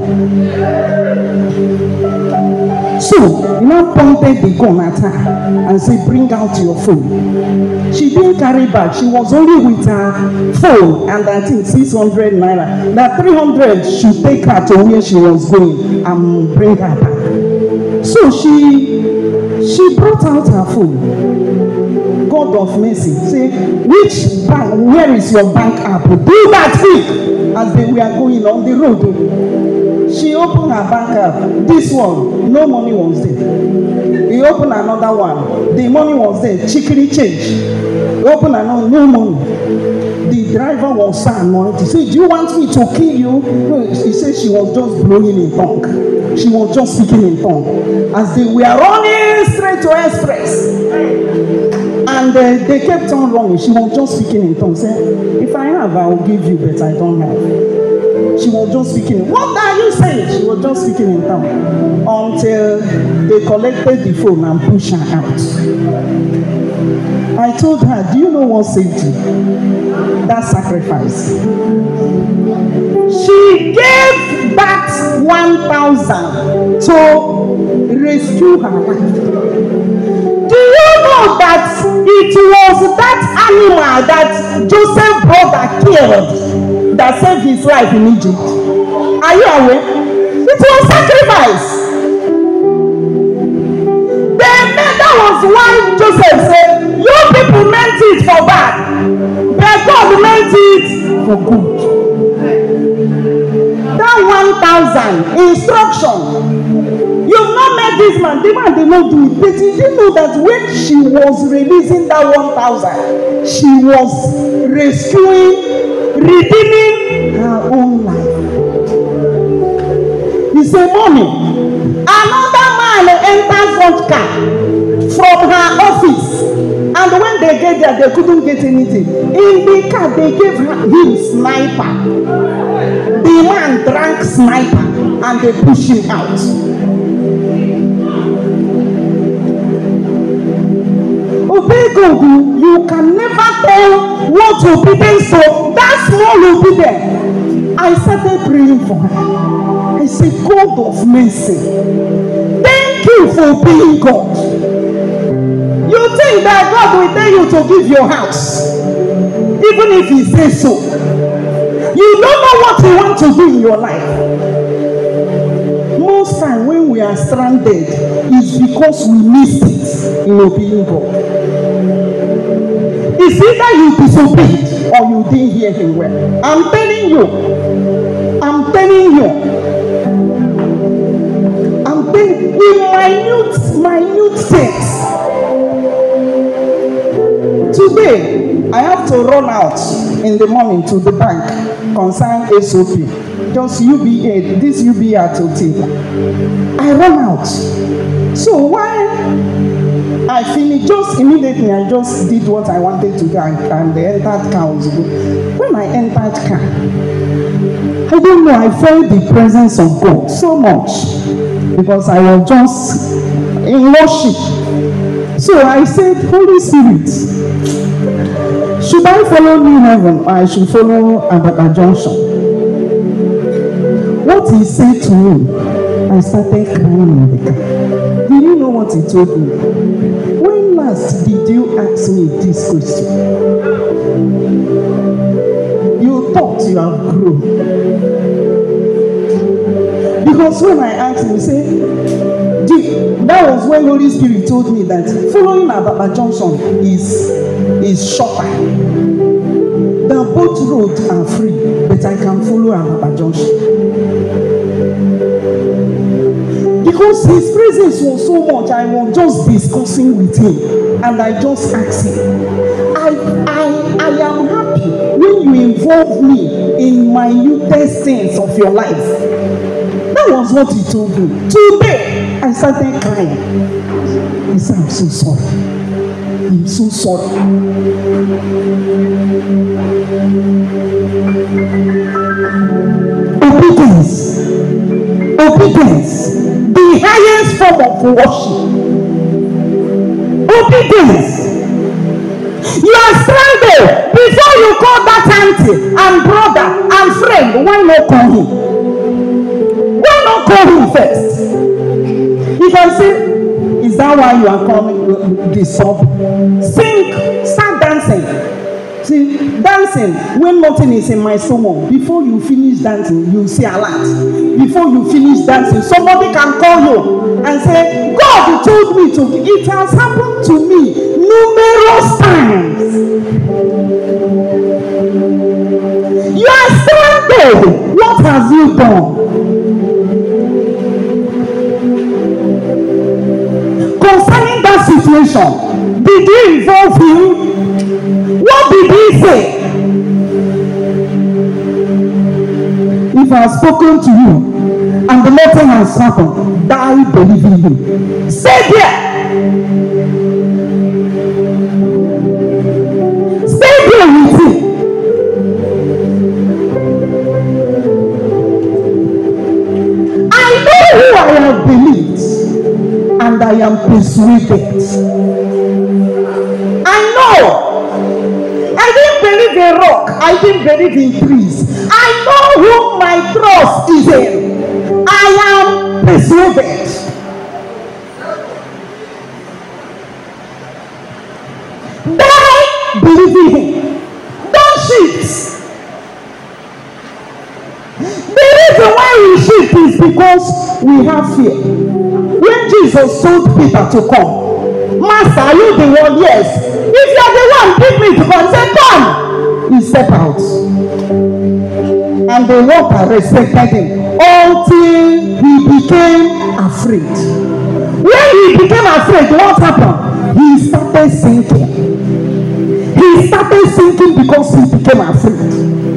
So, you now pointed the gun at her and said, bring out your phone. She didn't carry back. She was only with her phone and I think six hundred naira. That three hundred should take her to where she was going and bring her back. So she, she brought out her phone. God of mercy, say, which bank, where is your bank app? Do that quick. As they were going on the road. She opened her bank app. This one, no money was there. He opened another one. The money was there. Chickeny change. He opened another, no money. The driver was so annoyed. He said, do you want me to kill you? No, he said she was just blowing in tongue. She was just speaking in tongue. As they were running straight to express. And uh, they kept on running. She was just speaking in tongue. Saying, if I have, I will give you, but I don't have. She was just speaking. What are you saying? She was just speaking in tongue until they collected the phone and pushed her out. I told her, do you know what saved you? That sacrifice. She gave back one thousand to rescue her life. Do you know that it was that animal that Joseph's brother killed that saved his life in Egypt? Are you aware? It was sacrifice. Then that was why Joseph said, you people meant it for bad, but God meant it for good. That one thousand instruction, you've not met this man, the man did not do it, but you didn't know that when she was releasing that one thousand, she was rescuing, redeeming her own life. He said, mommy, another man enters vodka from her office, and when they get there, they couldn't get anything. In the car, they gave him sniper. The man drank sniper, and they pushed him out. Obey God, you can never tell what obedience so that small obedience. I started praying for her. I said, God of mercy, thank you for being God. You think that God will tell you to give your house, even if He says so. You don't know what you want to do in your life. Most time when we are stranded, it's because we missed it in obeying God. It's either you disobeyed or you didn't hear Him well. I'm telling you. I'm telling you. I'm telling you. In minute, minute things. Today, I have to run out in the morning to the bank concerning S O P. Just U B A, this U B A to table. I run out. So while I finished, just immediately I just did what I wanted to do, and, and the entered car was good. When I entered car, I don't know, I felt the presence of God so much because I was just in worship. So I said, Holy Spirit, should I follow New Heaven or I should follow Ababa Junction? What he said to me, I started crying in the car. Do you know what he told me? When last did you ask me this question? You thought you have grown. Because when I asked him, he said, that was when Holy Spirit told me that following Ababa Junction is, is shorter. The both roads are free, but I can follow Ababa Junction. Because his presence was so much, I was just discussing with him, and I just asked him, I, I, I am happy when you involve me in minutest things of your life. That was what he told me. Today, I started crying. He said, I'm so sorry. I'm so sorry. Obedience. Obedience. The highest form of worship. Obedience. You are stranded. Before you call that auntie and brother and friend, why not call him? Why not call him first? He can say, is that why you are calling this song? Sing, start dancing. See, dancing, when nothing is in my stomach, before you finish dancing, you say a lot. Before you finish dancing, somebody can call you and say, God told me to. It has happened to me numerous times. You are stranded. What have you done? Concerning that situation, did you involve him? What did he say? If I have spoken to you and the nothing has happened, die believing him. Stay there. Stay there with him. I know who I have believed, and I am persuaded. believe in rock. I didn't believe in trees. I know who my trust is in. I am persuaded. Die believing him. Don't shift. The reason why we shift is because we have fear. When Jesus told Peter to come, Master, are you the one? Yes. If you are the one, give me to come. Say, come. He stepped out. And the water respected him until he became afraid. When he became afraid, what happened? He started sinking. He started sinking because he became afraid.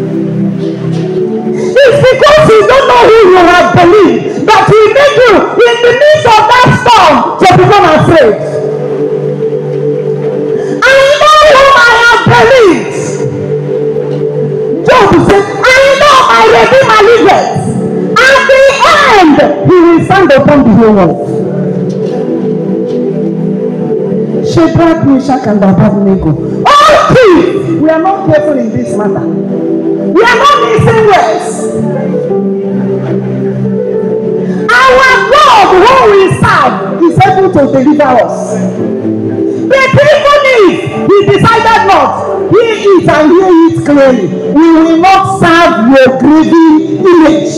It's because you don't know who you have believed that will make you in the midst of that storm to become afraid. I know who I have believed. Job said, I know my Redeemer liveth. At the end, he will stand upon the whole world. Shadrach, Meshach, and Abednego. All three, we are not careful in this matter. We are not missing words. Our God, who we serve, is able to deliver us. But even if he decided not, he eats and he eats clearly, we will not serve your greedy image.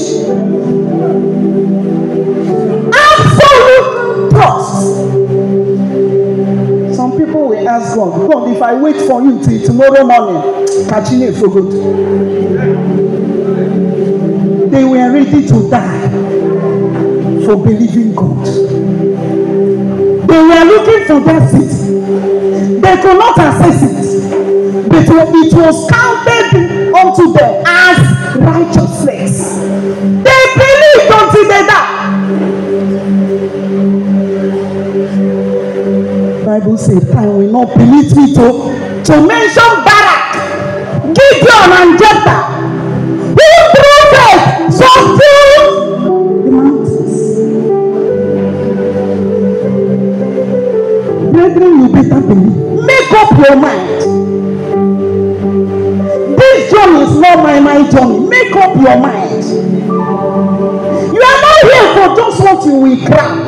Absolute trust. Some people will ask God, God, if I wait for you till tomorrow morning, catching it for good. They were ready to die for believing God. They were looking for that seat. They could not access it. But it was counted unto them as righteousness. They believed until they died. Bible says, time will not permit me to, to mention Barak, Gideon, and Jephthah, who through faith subdued the mountains. Brethren, you better believe. Make up your mind. This journey is not my, my journey. Make up your mind. You are not here for just what you will grab.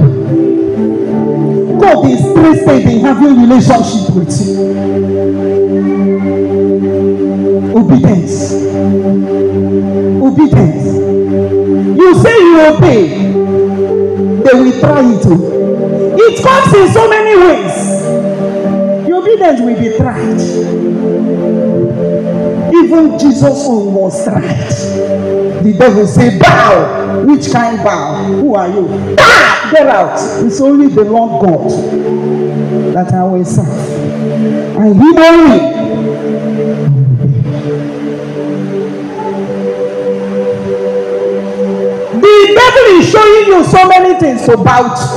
God is interested in having a relationship with you. Obedience. Obedience. You say you obey, they will try it too. It comes in so many ways. Your obedience will be tried. Even Jesus was tried. The devil say, bow. Which kind bow? Who are you? Ah, get out. It's only the Lord God that I will serve. And he only. The devil is showing you so many things to bow to.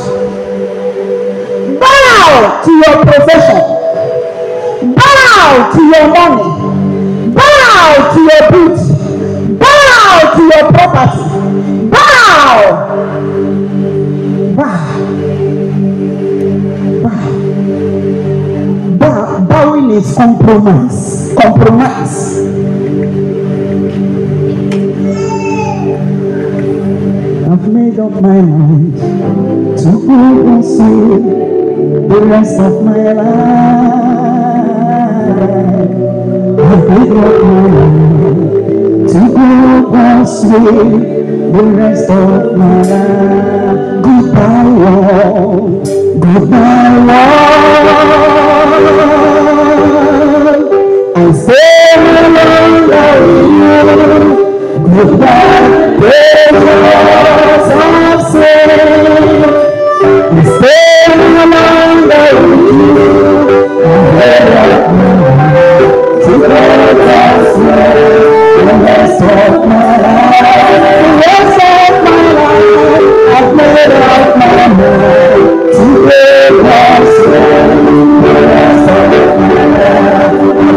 Bow to your profession. Bow to your money. Bow to your beauty. Bow to your property. Bow. Bow. Bow. Bow. Bowing is compromise. Compromise. I've made up my mind to go and see the rest of my life. I've made up my mind to go and see the rest of my life. Goodbye, world. Goodbye, world. I stay alone with you. Goodbye, precious of sin. I stay alone with you. To God us the rest of my life. The rest of my life, I've made up my mind to God us the rest of my life.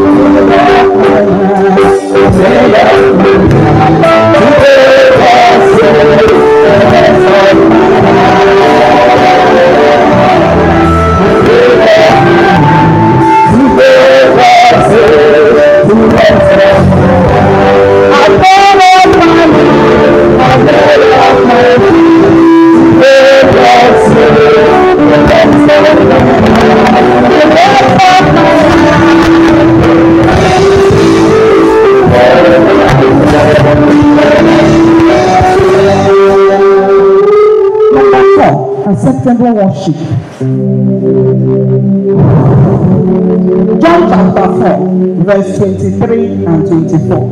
I've made up my mind to God us the rest of my life. To God us the rest acceptable worship. John chapter four, verse twenty-three and twenty-four.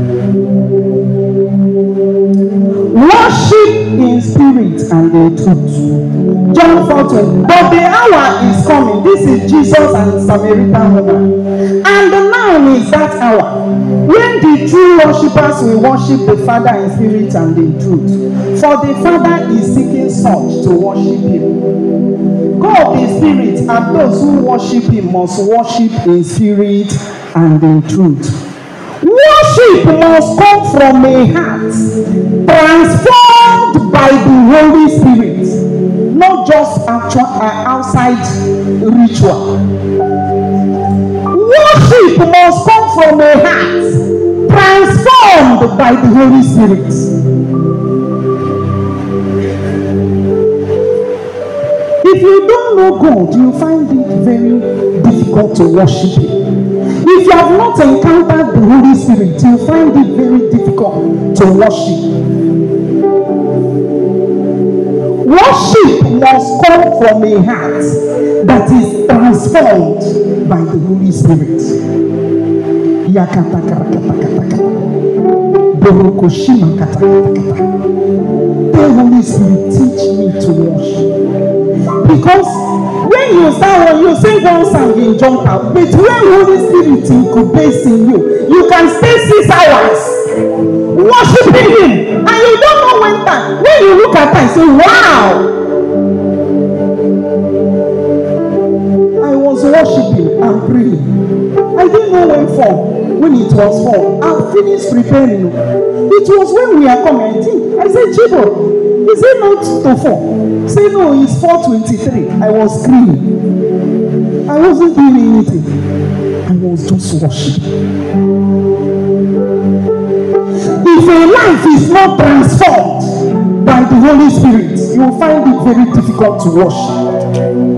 Worship in spirit and in truth. John four twenty. But the hour is coming. This is Jesus and the Samaritan woman. And now is that hour when the true worshippers will worship the Father in spirit and in truth. For the Father is seeking such to worship him. God is spirit, and those who worship him must worship in spirit and in truth. Worship must come from a heart transformed by the Holy Spirit, not just actual, uh, outside ritual. Worship must come from a heart transformed by the Holy Spirit. If you don't know God, you find it very difficult to worship him. If you have not encountered the Holy Spirit, you find it very difficult to worship. Worship must come from a heart that is transformed by the Holy Spirit. The Holy Spirit teach me to worship. Because when you start, when you sing one song, you jump out. But when Holy Spirit incubates in you, you can stay six hours worshiping him, and you don't know when time. When you look at time, say, wow! I was worshiping and praying. I didn't know when for. When it was for, I finished preparing. It was when we are coming. I think I said, Chibo, is it not to four? Say no, it's four twenty-three. I was screaming. I wasn't doing anything. I was just worshiping. If a life is not transformed by the Holy Spirit, you will find it very difficult to worship.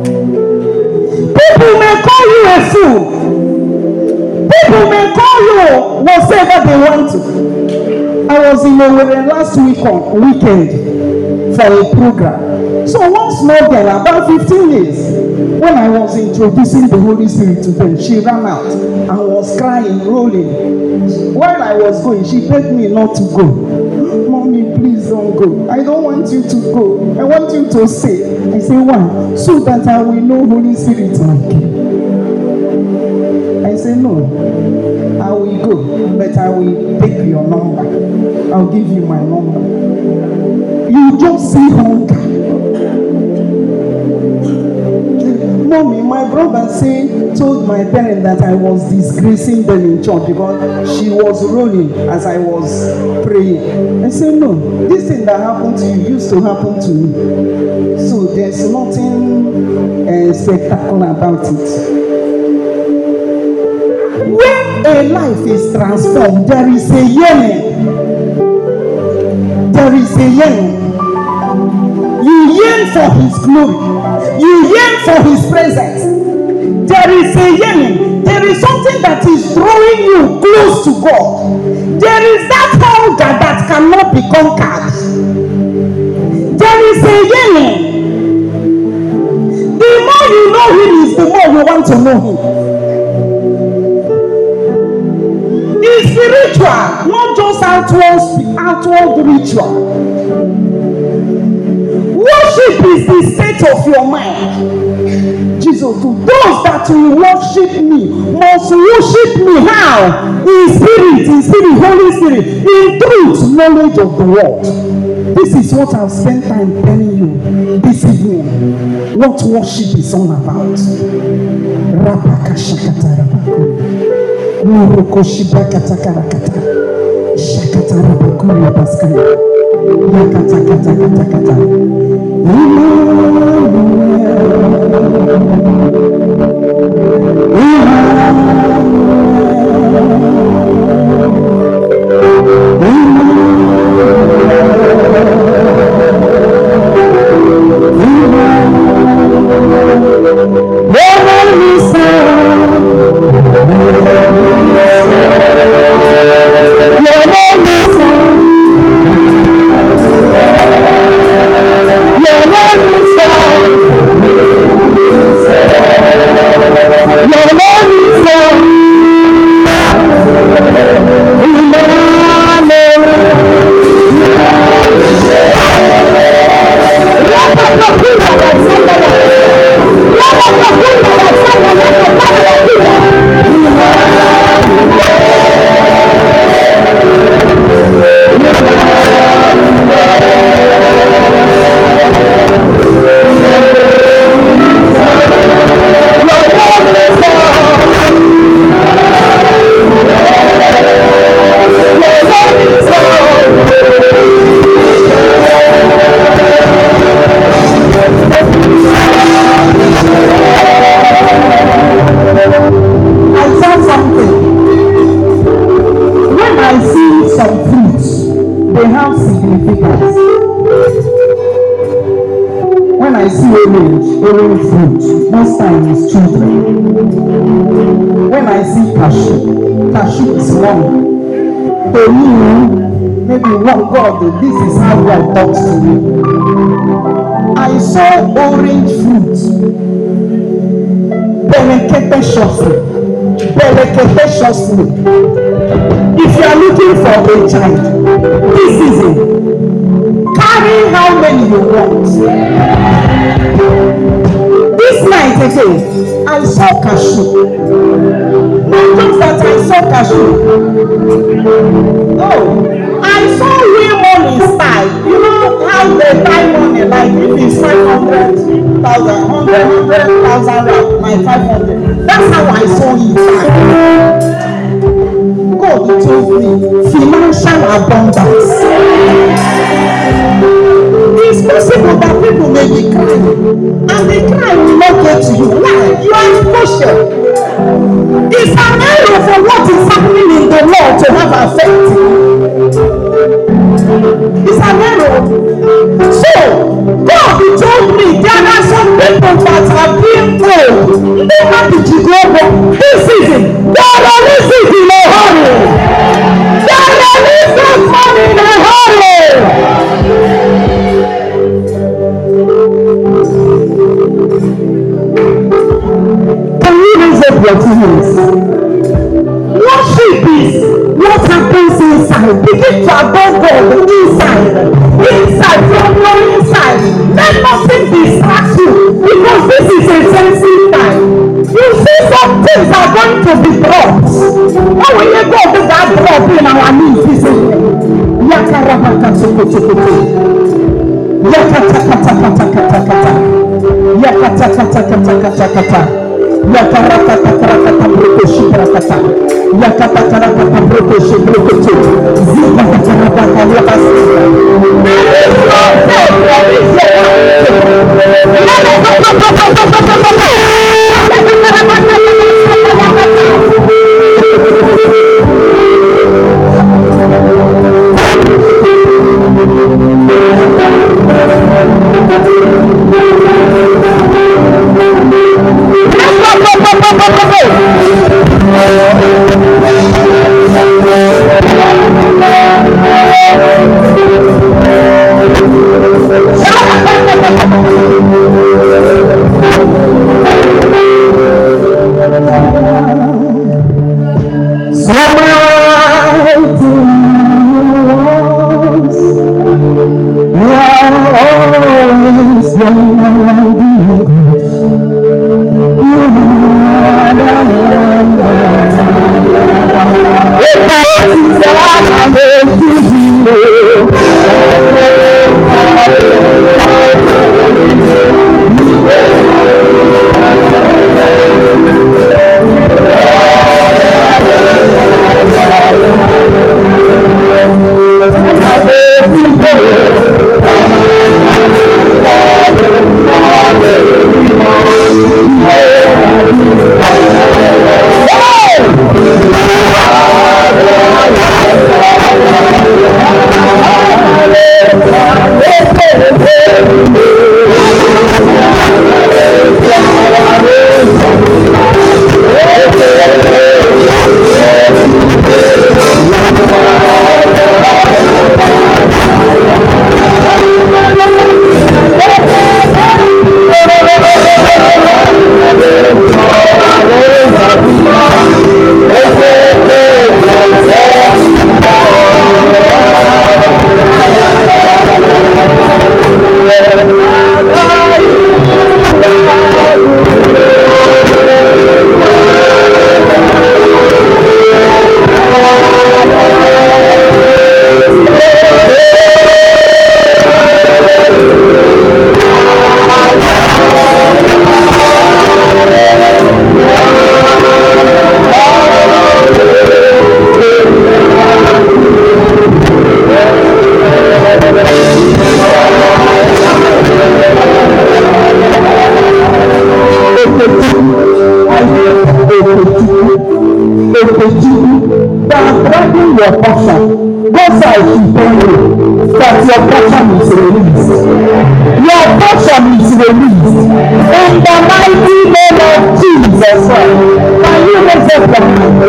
People may call you a fool. People may call you whatever they want to. I was in Owerri last week on weekend for a program. So one small girl, about fifteen years, when I was introducing the Holy Spirit to them, she ran out and was crying, rolling. While I was going, she begged me not to go. Mommy, please don't go. I don't want you to go. I want you to stay. I say, why? So that I will know Holy Spirit like you. I say, no, I will go, but I will take your number. I'll give you my number. You just see hunger. Mommy, my brother say, told my parents that I was disgracing them in church because she was rolling as I was praying. I said, no, this thing that happened to you used to happen to me. So there's nothing uh, spectacular about it. When a life is transformed, there is a yearning. There is a yearning. You yearn for his glory. You yearn for his presence. There is a yearning. There is something that is drawing you close to God. There is that hunger that cannot be conquered. There is a yearning. The more you know him is the more you want to know him. It's spiritual, not just outward, outward ritual. Worship is the state of your mind. Jesus, to those that will worship me must worship me how? In spirit, in spirit, Holy Spirit, in truth, knowledge of the word. This is what I've spent time telling you this evening. What worship is all about. Rapakashakata rabaku. Murukoshibakata karakata. Shakata rabakuri baskaya. Yakata kata kata kata. Emmanuel. Your name is see some fruits, they have significance. When I see orange, orange fruit, most times it's children. When I see cashew, cashew is long. To me, maybe one God, this is how God talks to me. I saw orange fruit, delicatiously, delicatiously. If you are looking for a child, this season, carry how many you want. This night again, I saw cashew. Not just that I saw cashew. Oh, I saw real money style. You know how they buy money, like if it's five hundred thousand, hundred, hundred thousand, my five hundred. That's how I saw it. God told me financial abundance. It's possible that people may be crying, and the cry will not get to you. Why? You are emotional. It's an error for what is happening in the world to have effect. It's an error. So, God told me there are some people that are being told they have to go this season. There are releases in a hurry. There are releases coming in a hurry. Can you raise up your hands? Worship is what happens inside. Begin to adore God inside. Inside, from your inside. Let nothing distract you, because this is a sensitive time. You see some things are going to be dropped. How will you go to that drop in our knees this evening? Yakarabaka sokotokoto. Yakatakatakatakatakata. Yakatakatakatakatakata. Yakarakatakata brokoshi prakata. Yakatakaraka brokoshi brokoto. Zika katarabaka yakasika. There is no faith, there is Go side to pray that your portion is released. Your portion is released. In the mighty name of Jesus Christ. Can you raise up your hand?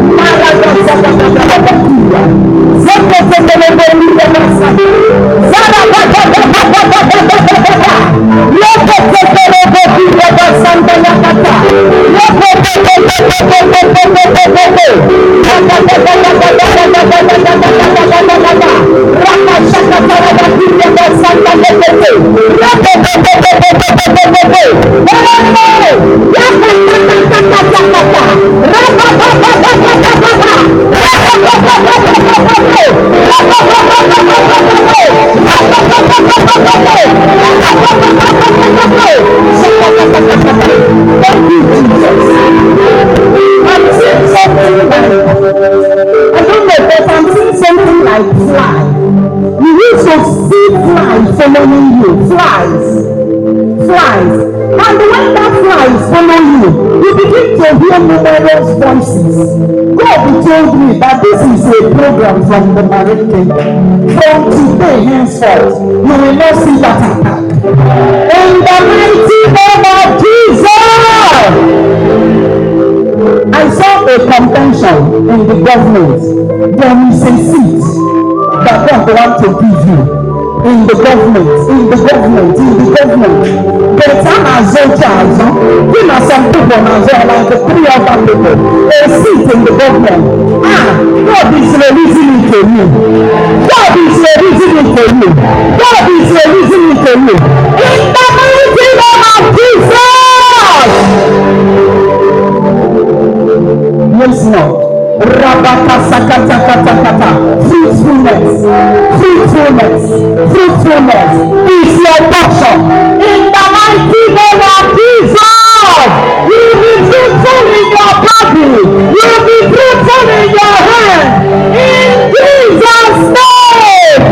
Following you, flies, flies, and when that fly is following you, you begin to hear numerous voices. God told me that this is a program from the marine kingdom. From today henceforth, you will not see that attack. In the mighty name of Jesus, I saw a convention in the government. There is a seat that God wants to give you. In the government, in the government, in the government. But I'm as well, you know, some people as well, like the three other people, a seat in the government. Ah, God is releasing it to you. God is releasing it to you. God is releasing it to you. In the mighty name of Jesus. Yes, Lord. Rabaka sakata kata kata. Fruitfulness, fruitfulness, fruitfulness is your portion. In the mighty name of Jesus, you will be fruitful in your body. You will be fruitful in your hand. In Jesus' name.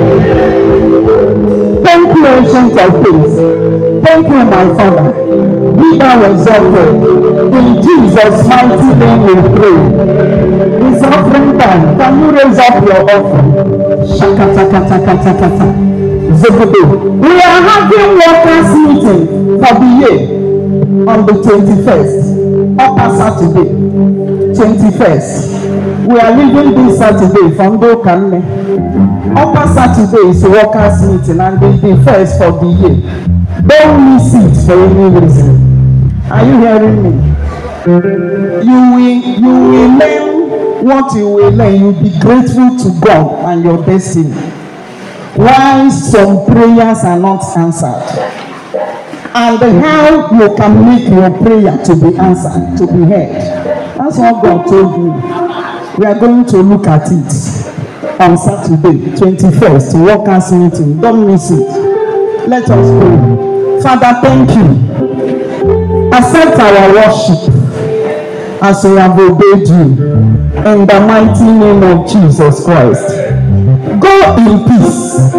Thank you, ancient of days. Thank you, my Father. Be thou exalted. In Jesus' mighty name we pray. It's offering time. Can you raise up your offering? Shakata kata kata kata. Zebudo. We are having workers meeting for the year on the twenty-first. Upper Saturday. twenty-first. We are leaving this Saturday from Dokane. Upper Saturday is workers meeting and it's the first for the year. Don't miss it for any reason. Are you hearing me? You will, you will learn what you will learn. You will be grateful to God and your destiny. Why some prayers are not answered, and how you can make your prayer to be answered, to be heard. That's what God told me. We are going to look at it on Saturday, twenty-first, workers meeting. Don't miss it. Let us pray. Father, thank you. Accept our worship as we have obeyed you. In the mighty name of Jesus Christ. Go in peace.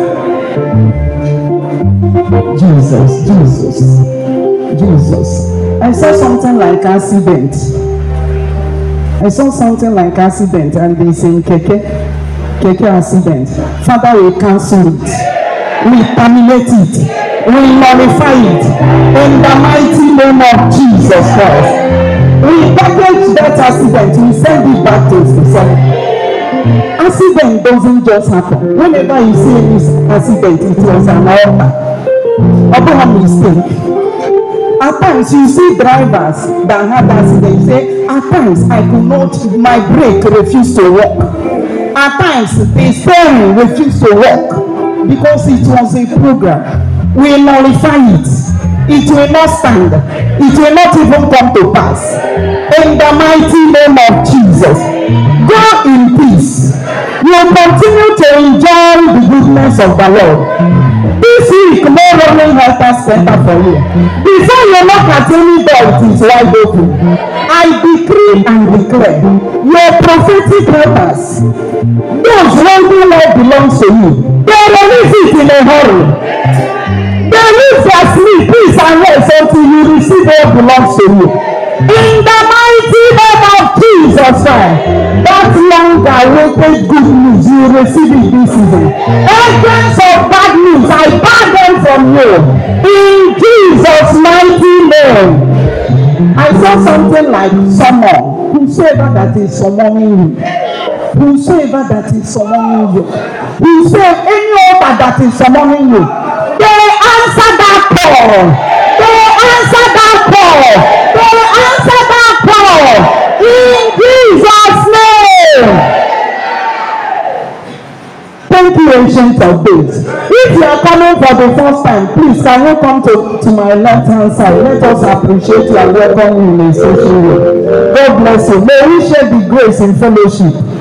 Jesus, Jesus, Jesus. I saw something like accident. I saw something like accident and they say keke, keke accident. Father, we cancel it. We terminate it. We nullify it in the mighty name of Jesus Christ. We package that accident, we send it back to the sun. Accident doesn't just happen. Whenever you see this accident, it was an altar. Upon a mistake. At times you see drivers that had accidents say, at times I could not, my brake refused to work. At times the steering refused to work because it was a program. We nullify it. It will not stand. It will not even come to pass. In the mighty name of Jesus. Go in peace. You will continue to enjoy the goodness of the Lord. This week, no running helter center for you. Before you look at any door, it is wide open. I decree and declare your prophetic helpers, those holding what belongs to you, they release it in a hurry. They leave their sleep, peace and rest until you receive what belongs to you. In the mighty name of Jesus Jesus Christ. That long awaited good news, you will receive it this season. Agents of bad news, I bar them from you. In Jesus' mighty name. I saw something like someone, whosoever that is summoning you, whosoever that is summoning you, whosoever any other that is summoning you, they answer that call. They answer that call. They answer that call. In Jesus' name. Thank you, Ancient of Days. If you are coming for the first time, please can you come to, to my left hand side? Let us appreciate you and welcome you in a social way. God bless you. May we share the grace in fellowship.